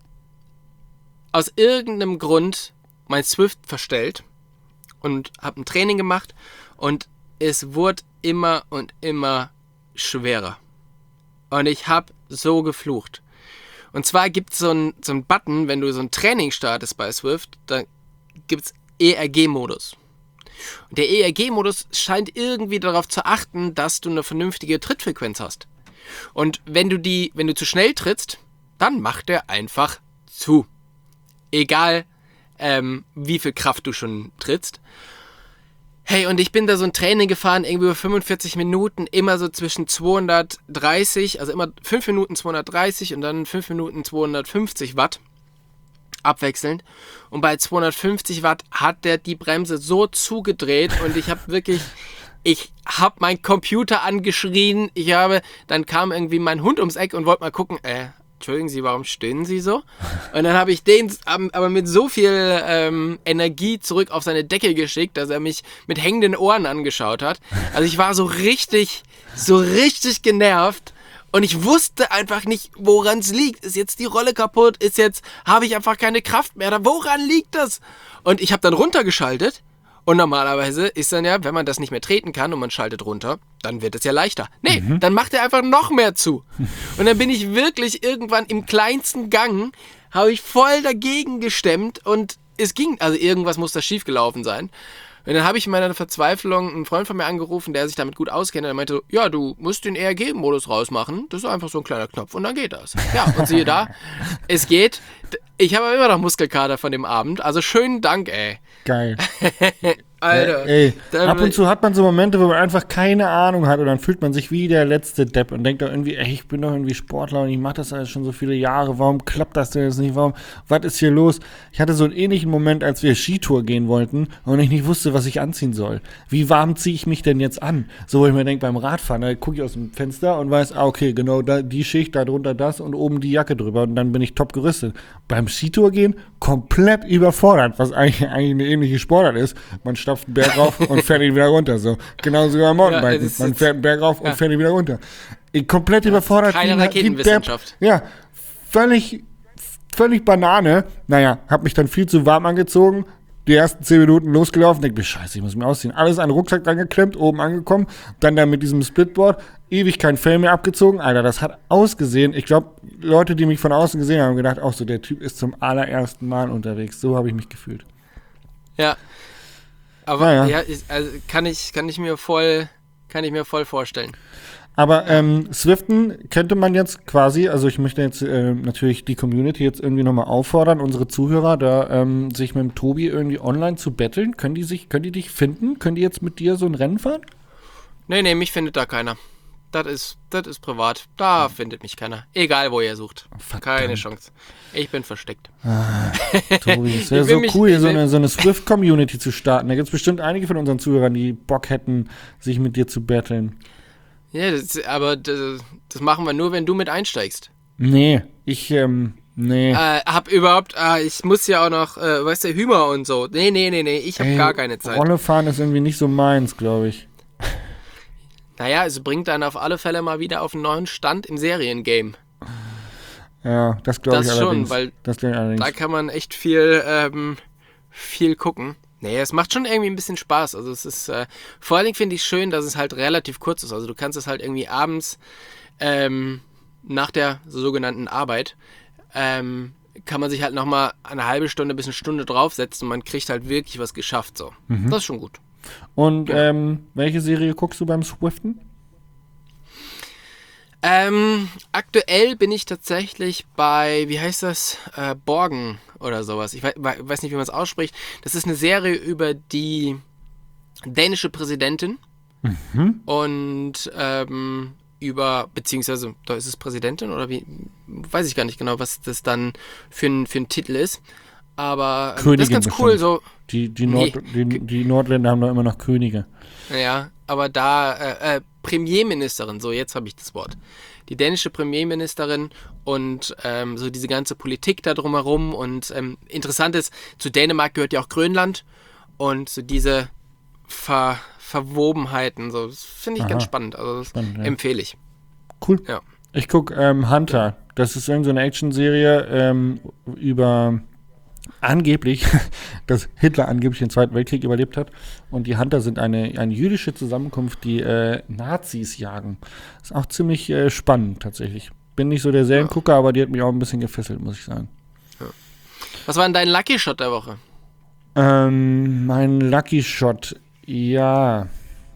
aus irgendeinem Grund mein Swift verstellt und habe ein Training gemacht und es wurde immer und immer schwerer. Und ich habe so geflucht. Und zwar gibt es so einen so einen Button, wenn du so ein Training startest bei Swift, da gibt es E R G-Modus. Und der E R G-Modus scheint irgendwie darauf zu achten, dass du eine vernünftige Trittfrequenz hast. Und wenn du die, wenn du zu schnell trittst, dann macht er einfach zu. Egal, ähm, wie viel Kraft du schon trittst. Hey, und ich bin da so ein Training gefahren, irgendwie über fünfundvierzig Minuten, immer so zwischen zweihundertdreißig, also immer fünf Minuten zweihundertdreißig und dann fünf Minuten zweihundertfünfzig Watt. Abwechselnd. Und bei zweihundertfünfzig Watt hat der die Bremse so zugedreht und ich habe wirklich Ich habe meinen Computer angeschrien. Ich habe, dann kam irgendwie mein Hund ums Eck und wollte mal gucken, äh, entschuldigen Sie, warum stöhnen Sie so? Und dann habe ich den aber mit so viel ähm, Energie zurück auf seine Decke geschickt, dass er mich mit hängenden Ohren angeschaut hat. Also ich war so richtig, so richtig genervt. Und ich wusste einfach nicht, woran es liegt. Ist jetzt die Rolle kaputt? Ist jetzt, habe ich einfach keine Kraft mehr? Woran liegt das? Und ich habe dann runtergeschaltet. Und normalerweise ist dann ja, wenn man das nicht mehr treten kann und man schaltet runter, dann wird es ja leichter. Nee, mhm. dann macht er einfach noch mehr zu. Und dann bin ich wirklich irgendwann im kleinsten Gang, habe ich voll dagegen gestemmt und es ging, also irgendwas muss da schiefgelaufen sein. Und dann habe ich in meiner Verzweiflung einen Freund von mir angerufen, der sich damit gut auskennt. Und er meinte, ja, du musst den E R G-Modus rausmachen. Das ist einfach so ein kleiner Knopf und dann geht das. Ja, und siehe da, es geht. Ich habe immer noch Muskelkater von dem Abend. Also schönen Dank, ey. Geil. Alter. Ja, ey, ab und zu hat man so Momente, wo man einfach keine Ahnung hat und dann fühlt man sich wie der letzte Depp und denkt doch irgendwie, ey, ich bin doch irgendwie Sportler und ich mache das alles schon so viele Jahre, warum klappt das denn jetzt nicht, warum, was ist hier los? Ich hatte so einen ähnlichen Moment, als wir Skitour gehen wollten und ich nicht wusste, was ich anziehen soll. Wie warm ziehe ich mich denn jetzt an? So, wo ich mir denke, beim Radfahren, da gucke ich aus dem Fenster und weiß, ah, okay, genau, da, die Schicht, da drunter das und oben die Jacke drüber und dann bin ich top gerüstet. Beim Skitour gehen, komplett überfordert, was eigentlich, eigentlich eine ähnliche Sportart ist. Man stapft einen Berg rauf und fährt ihn wieder runter. So. Genauso wie beim Mountainbiken. Ja, man fährt einen Berg rauf ja. und fährt ihn wieder runter. Ich komplett ja, überfordert. Keine Raketenwissenschaft. Ja, völlig, völlig Banane. Naja, hab mich dann viel zu warm angezogen. Die ersten zehn Minuten losgelaufen. Denk mir, scheiße, ich muss mich ausziehen. Alles an den Rucksack dran geklemmt, oben angekommen. Dann da mit diesem Splitboard. Ewig kein Fell mehr abgezogen. Alter, das hat ausgesehen. Ich glaube, Leute, die mich von außen gesehen haben, haben gedacht, auch so, der Typ ist zum allerersten Mal unterwegs. So habe ich mich gefühlt. Ja. Aber ja, ja ich, also kann ich, kann ich mir voll, kann ich mir voll vorstellen. Aber ähm, Zwiften könnte man jetzt quasi, also ich möchte jetzt äh, natürlich die Community jetzt irgendwie nochmal auffordern, unsere Zuhörer, da ähm, sich mit dem Tobi irgendwie online zu betteln. Können die sich, können die dich finden? Können die jetzt mit dir so ein Rennen fahren? Nee, nee, mich findet da keiner. Das ist, das ist privat. Da hm. findet mich keiner. Egal, wo ihr sucht. Verdammt. Keine Chance. Ich bin versteckt. Ah, Tobi, es wäre so mich, cool, so eine, so eine Swift-Community zu starten. Da gibt es bestimmt einige von unseren Zuhörern, die Bock hätten, sich mit dir zu battlen. Ja, das, aber das, das machen wir nur, wenn du mit einsteigst. Nee, ich, ähm, nee. Äh, hab überhaupt, äh, ich muss ja auch noch, äh, weißt du, Hümer und so. Nee, nee, nee, nee, ich hab Ey, gar keine Zeit. Rolle fahren ist irgendwie nicht so meins, glaube ich. Naja, es bringt dann auf alle Fälle mal wieder auf einen neuen Stand im Seriengame. Ja, das glaube ich das allerdings. Schon, weil das schon, weil da kann man echt viel, ähm, viel gucken. Nee, es macht schon irgendwie ein bisschen Spaß. Also es ist, äh, vor allen Dingen finde ich schön, dass es halt relativ kurz ist. Also du kannst es halt irgendwie abends ähm, nach der sogenannten Arbeit ähm, kann man sich halt nochmal eine halbe Stunde bis eine Stunde draufsetzen und man kriegt halt wirklich was geschafft. So. Mhm. Das ist schon gut. Und ja. ähm, welche Serie guckst du beim Swiften? Ähm, aktuell bin ich tatsächlich bei, wie heißt das, äh, Borgen oder sowas. Ich weiß, weiß nicht, wie man es ausspricht. Das ist eine Serie über die dänische Präsidentin mhm. und ähm, über, beziehungsweise, da ist es Präsidentin oder wie, weiß ich gar nicht genau, was das dann für ein, für ein Titel ist. Aber ähm, das ist ganz bestimmt. Cool. So. Die, die, Nord, nee. die, die Nordländer haben da immer noch Könige. Ja, aber da, äh, äh, Premierministerin, so jetzt habe ich das Wort. Die dänische Premierministerin und ähm, so diese ganze Politik da drumherum. Und ähm, interessant ist, zu Dänemark gehört ja auch Grönland. Und so diese Ver- Verwobenheiten, so, das finde ich Aha. ganz spannend. Also das spannend, ja. empfehle ich. Cool. Ja. Ich gucke ähm, Hunter. Das ist irgendeine so eine Action-Serie ähm, über angeblich, dass Hitler angeblich den Zweiten Weltkrieg überlebt hat. Und die Hunter sind eine, eine jüdische Zusammenkunft, die äh, Nazis jagen. Ist auch ziemlich äh, spannend tatsächlich. Bin nicht so der Seriengucker, aber die hat mich auch ein bisschen gefesselt, muss ich sagen. Ja. Was war denn dein Lucky Shot der Woche? Ähm, mein Lucky Shot, ja.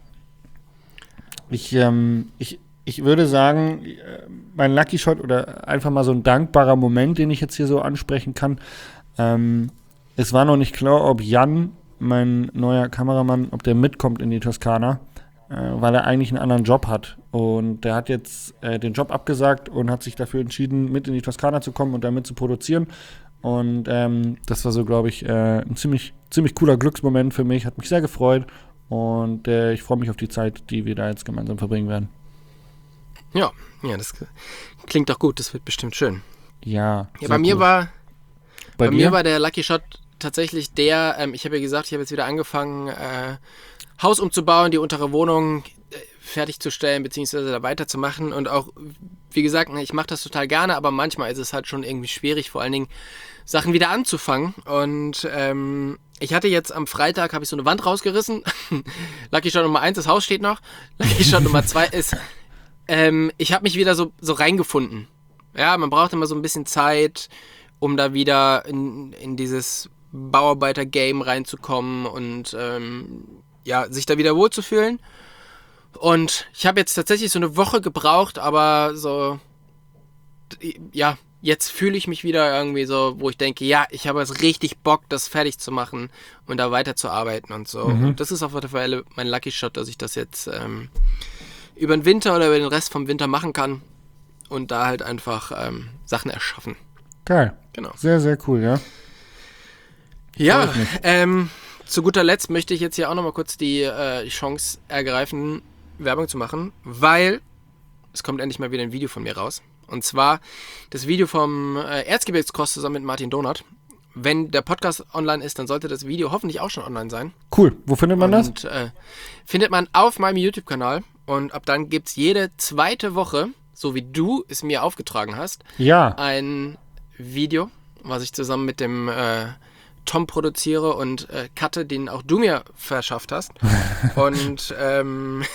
Ich, ähm, ich, ich würde sagen, mein Lucky Shot oder einfach mal so ein dankbarer Moment, den ich jetzt hier so ansprechen kann. Ähm, es war noch nicht klar, ob Jan, mein neuer Kameramann, ob der mitkommt in die Toskana, äh, weil er eigentlich einen anderen Job hat. Und der hat jetzt äh, den Job abgesagt und hat sich dafür entschieden, mit in die Toskana zu kommen und damit zu produzieren. Und ähm, das war so, glaube ich, äh, ein ziemlich, ziemlich cooler Glücksmoment für mich. Hat mich sehr gefreut. Und äh, ich freue mich auf die Zeit, die wir da jetzt gemeinsam verbringen werden. Ja, ja, das klingt doch gut. Das wird bestimmt schön. Ja. Ja, bei mir cool. war Bei, bei dir? mir war der Lucky Shot tatsächlich der, ähm, ich habe ja gesagt, ich habe jetzt wieder angefangen, äh, Haus umzubauen, die untere Wohnung äh, fertigzustellen, beziehungsweise da weiterzumachen. Und auch, wie gesagt, ich mache das total gerne, aber manchmal ist es halt schon irgendwie schwierig, vor allen Dingen Sachen wieder anzufangen. Und ähm, ich hatte jetzt am Freitag, habe ich so eine Wand rausgerissen. Lucky Shot Nummer eins, das Haus steht noch. Lucky Shot Nummer zwei ist, ähm, ich habe mich wieder so, so reingefunden. Ja, man braucht immer so ein bisschen Zeit, um da wieder in, in dieses Bauarbeiter-Game reinzukommen und ähm, ja, sich da wieder wohlzufühlen. Und ich habe jetzt tatsächlich so eine Woche gebraucht, aber so, ja, jetzt fühle ich mich wieder irgendwie so, wo ich denke, ja, ich habe jetzt richtig Bock, das fertig zu machen und da weiterzuarbeiten und so. Mhm. Und das ist auf jeden Fall mein Lucky Shot, dass ich das jetzt ähm, über den Winter oder über den Rest vom Winter machen kann und da halt einfach ähm, Sachen erschaffen. Geil. Genau. Sehr, sehr cool, ja. Ja, Freut mich. ähm, zu guter Letzt möchte ich jetzt hier auch nochmal kurz die äh, Chance ergreifen, Werbung zu machen, weil es kommt endlich mal wieder ein Video von mir raus. Und zwar das Video vom äh, Erzgebirgskreuz zusammen mit Martin Donath. Wenn der Podcast online ist, dann sollte das Video hoffentlich auch schon online sein. Cool. Wo findet man das? Und äh, findet man auf meinem YouTube-Kanal. Und ab dann gibt es jede zweite Woche, so wie du es mir aufgetragen hast, Ja. ein Video, was ich zusammen mit dem äh, Tom produziere und äh, cutte, den auch du mir verschafft hast. Und ähm,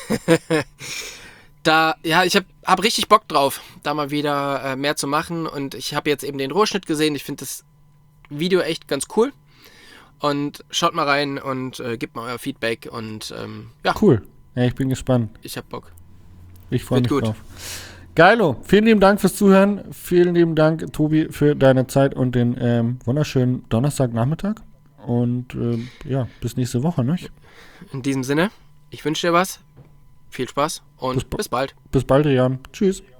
da, ja, ich habe hab richtig Bock drauf, da mal wieder äh, mehr zu machen. Und ich habe jetzt eben den Rohschnitt gesehen. Ich finde das Video echt ganz cool. Und schaut mal rein und äh, gebt mal euer Feedback. Und ähm, ja, Cool. Ja, ich bin gespannt. ich habe Bock. Ich freue mich Wird gut. drauf. Geilo. Vielen lieben Dank fürs Zuhören. Vielen lieben Dank, Tobi, für deine Zeit und den ähm, wunderschönen Donnerstagnachmittag. Und ähm, ja, bis nächste Woche, ne? In diesem Sinne, ich wünsche dir was. Viel Spaß und Bis ba- bis bald. Bis bald, Jan. Tschüss.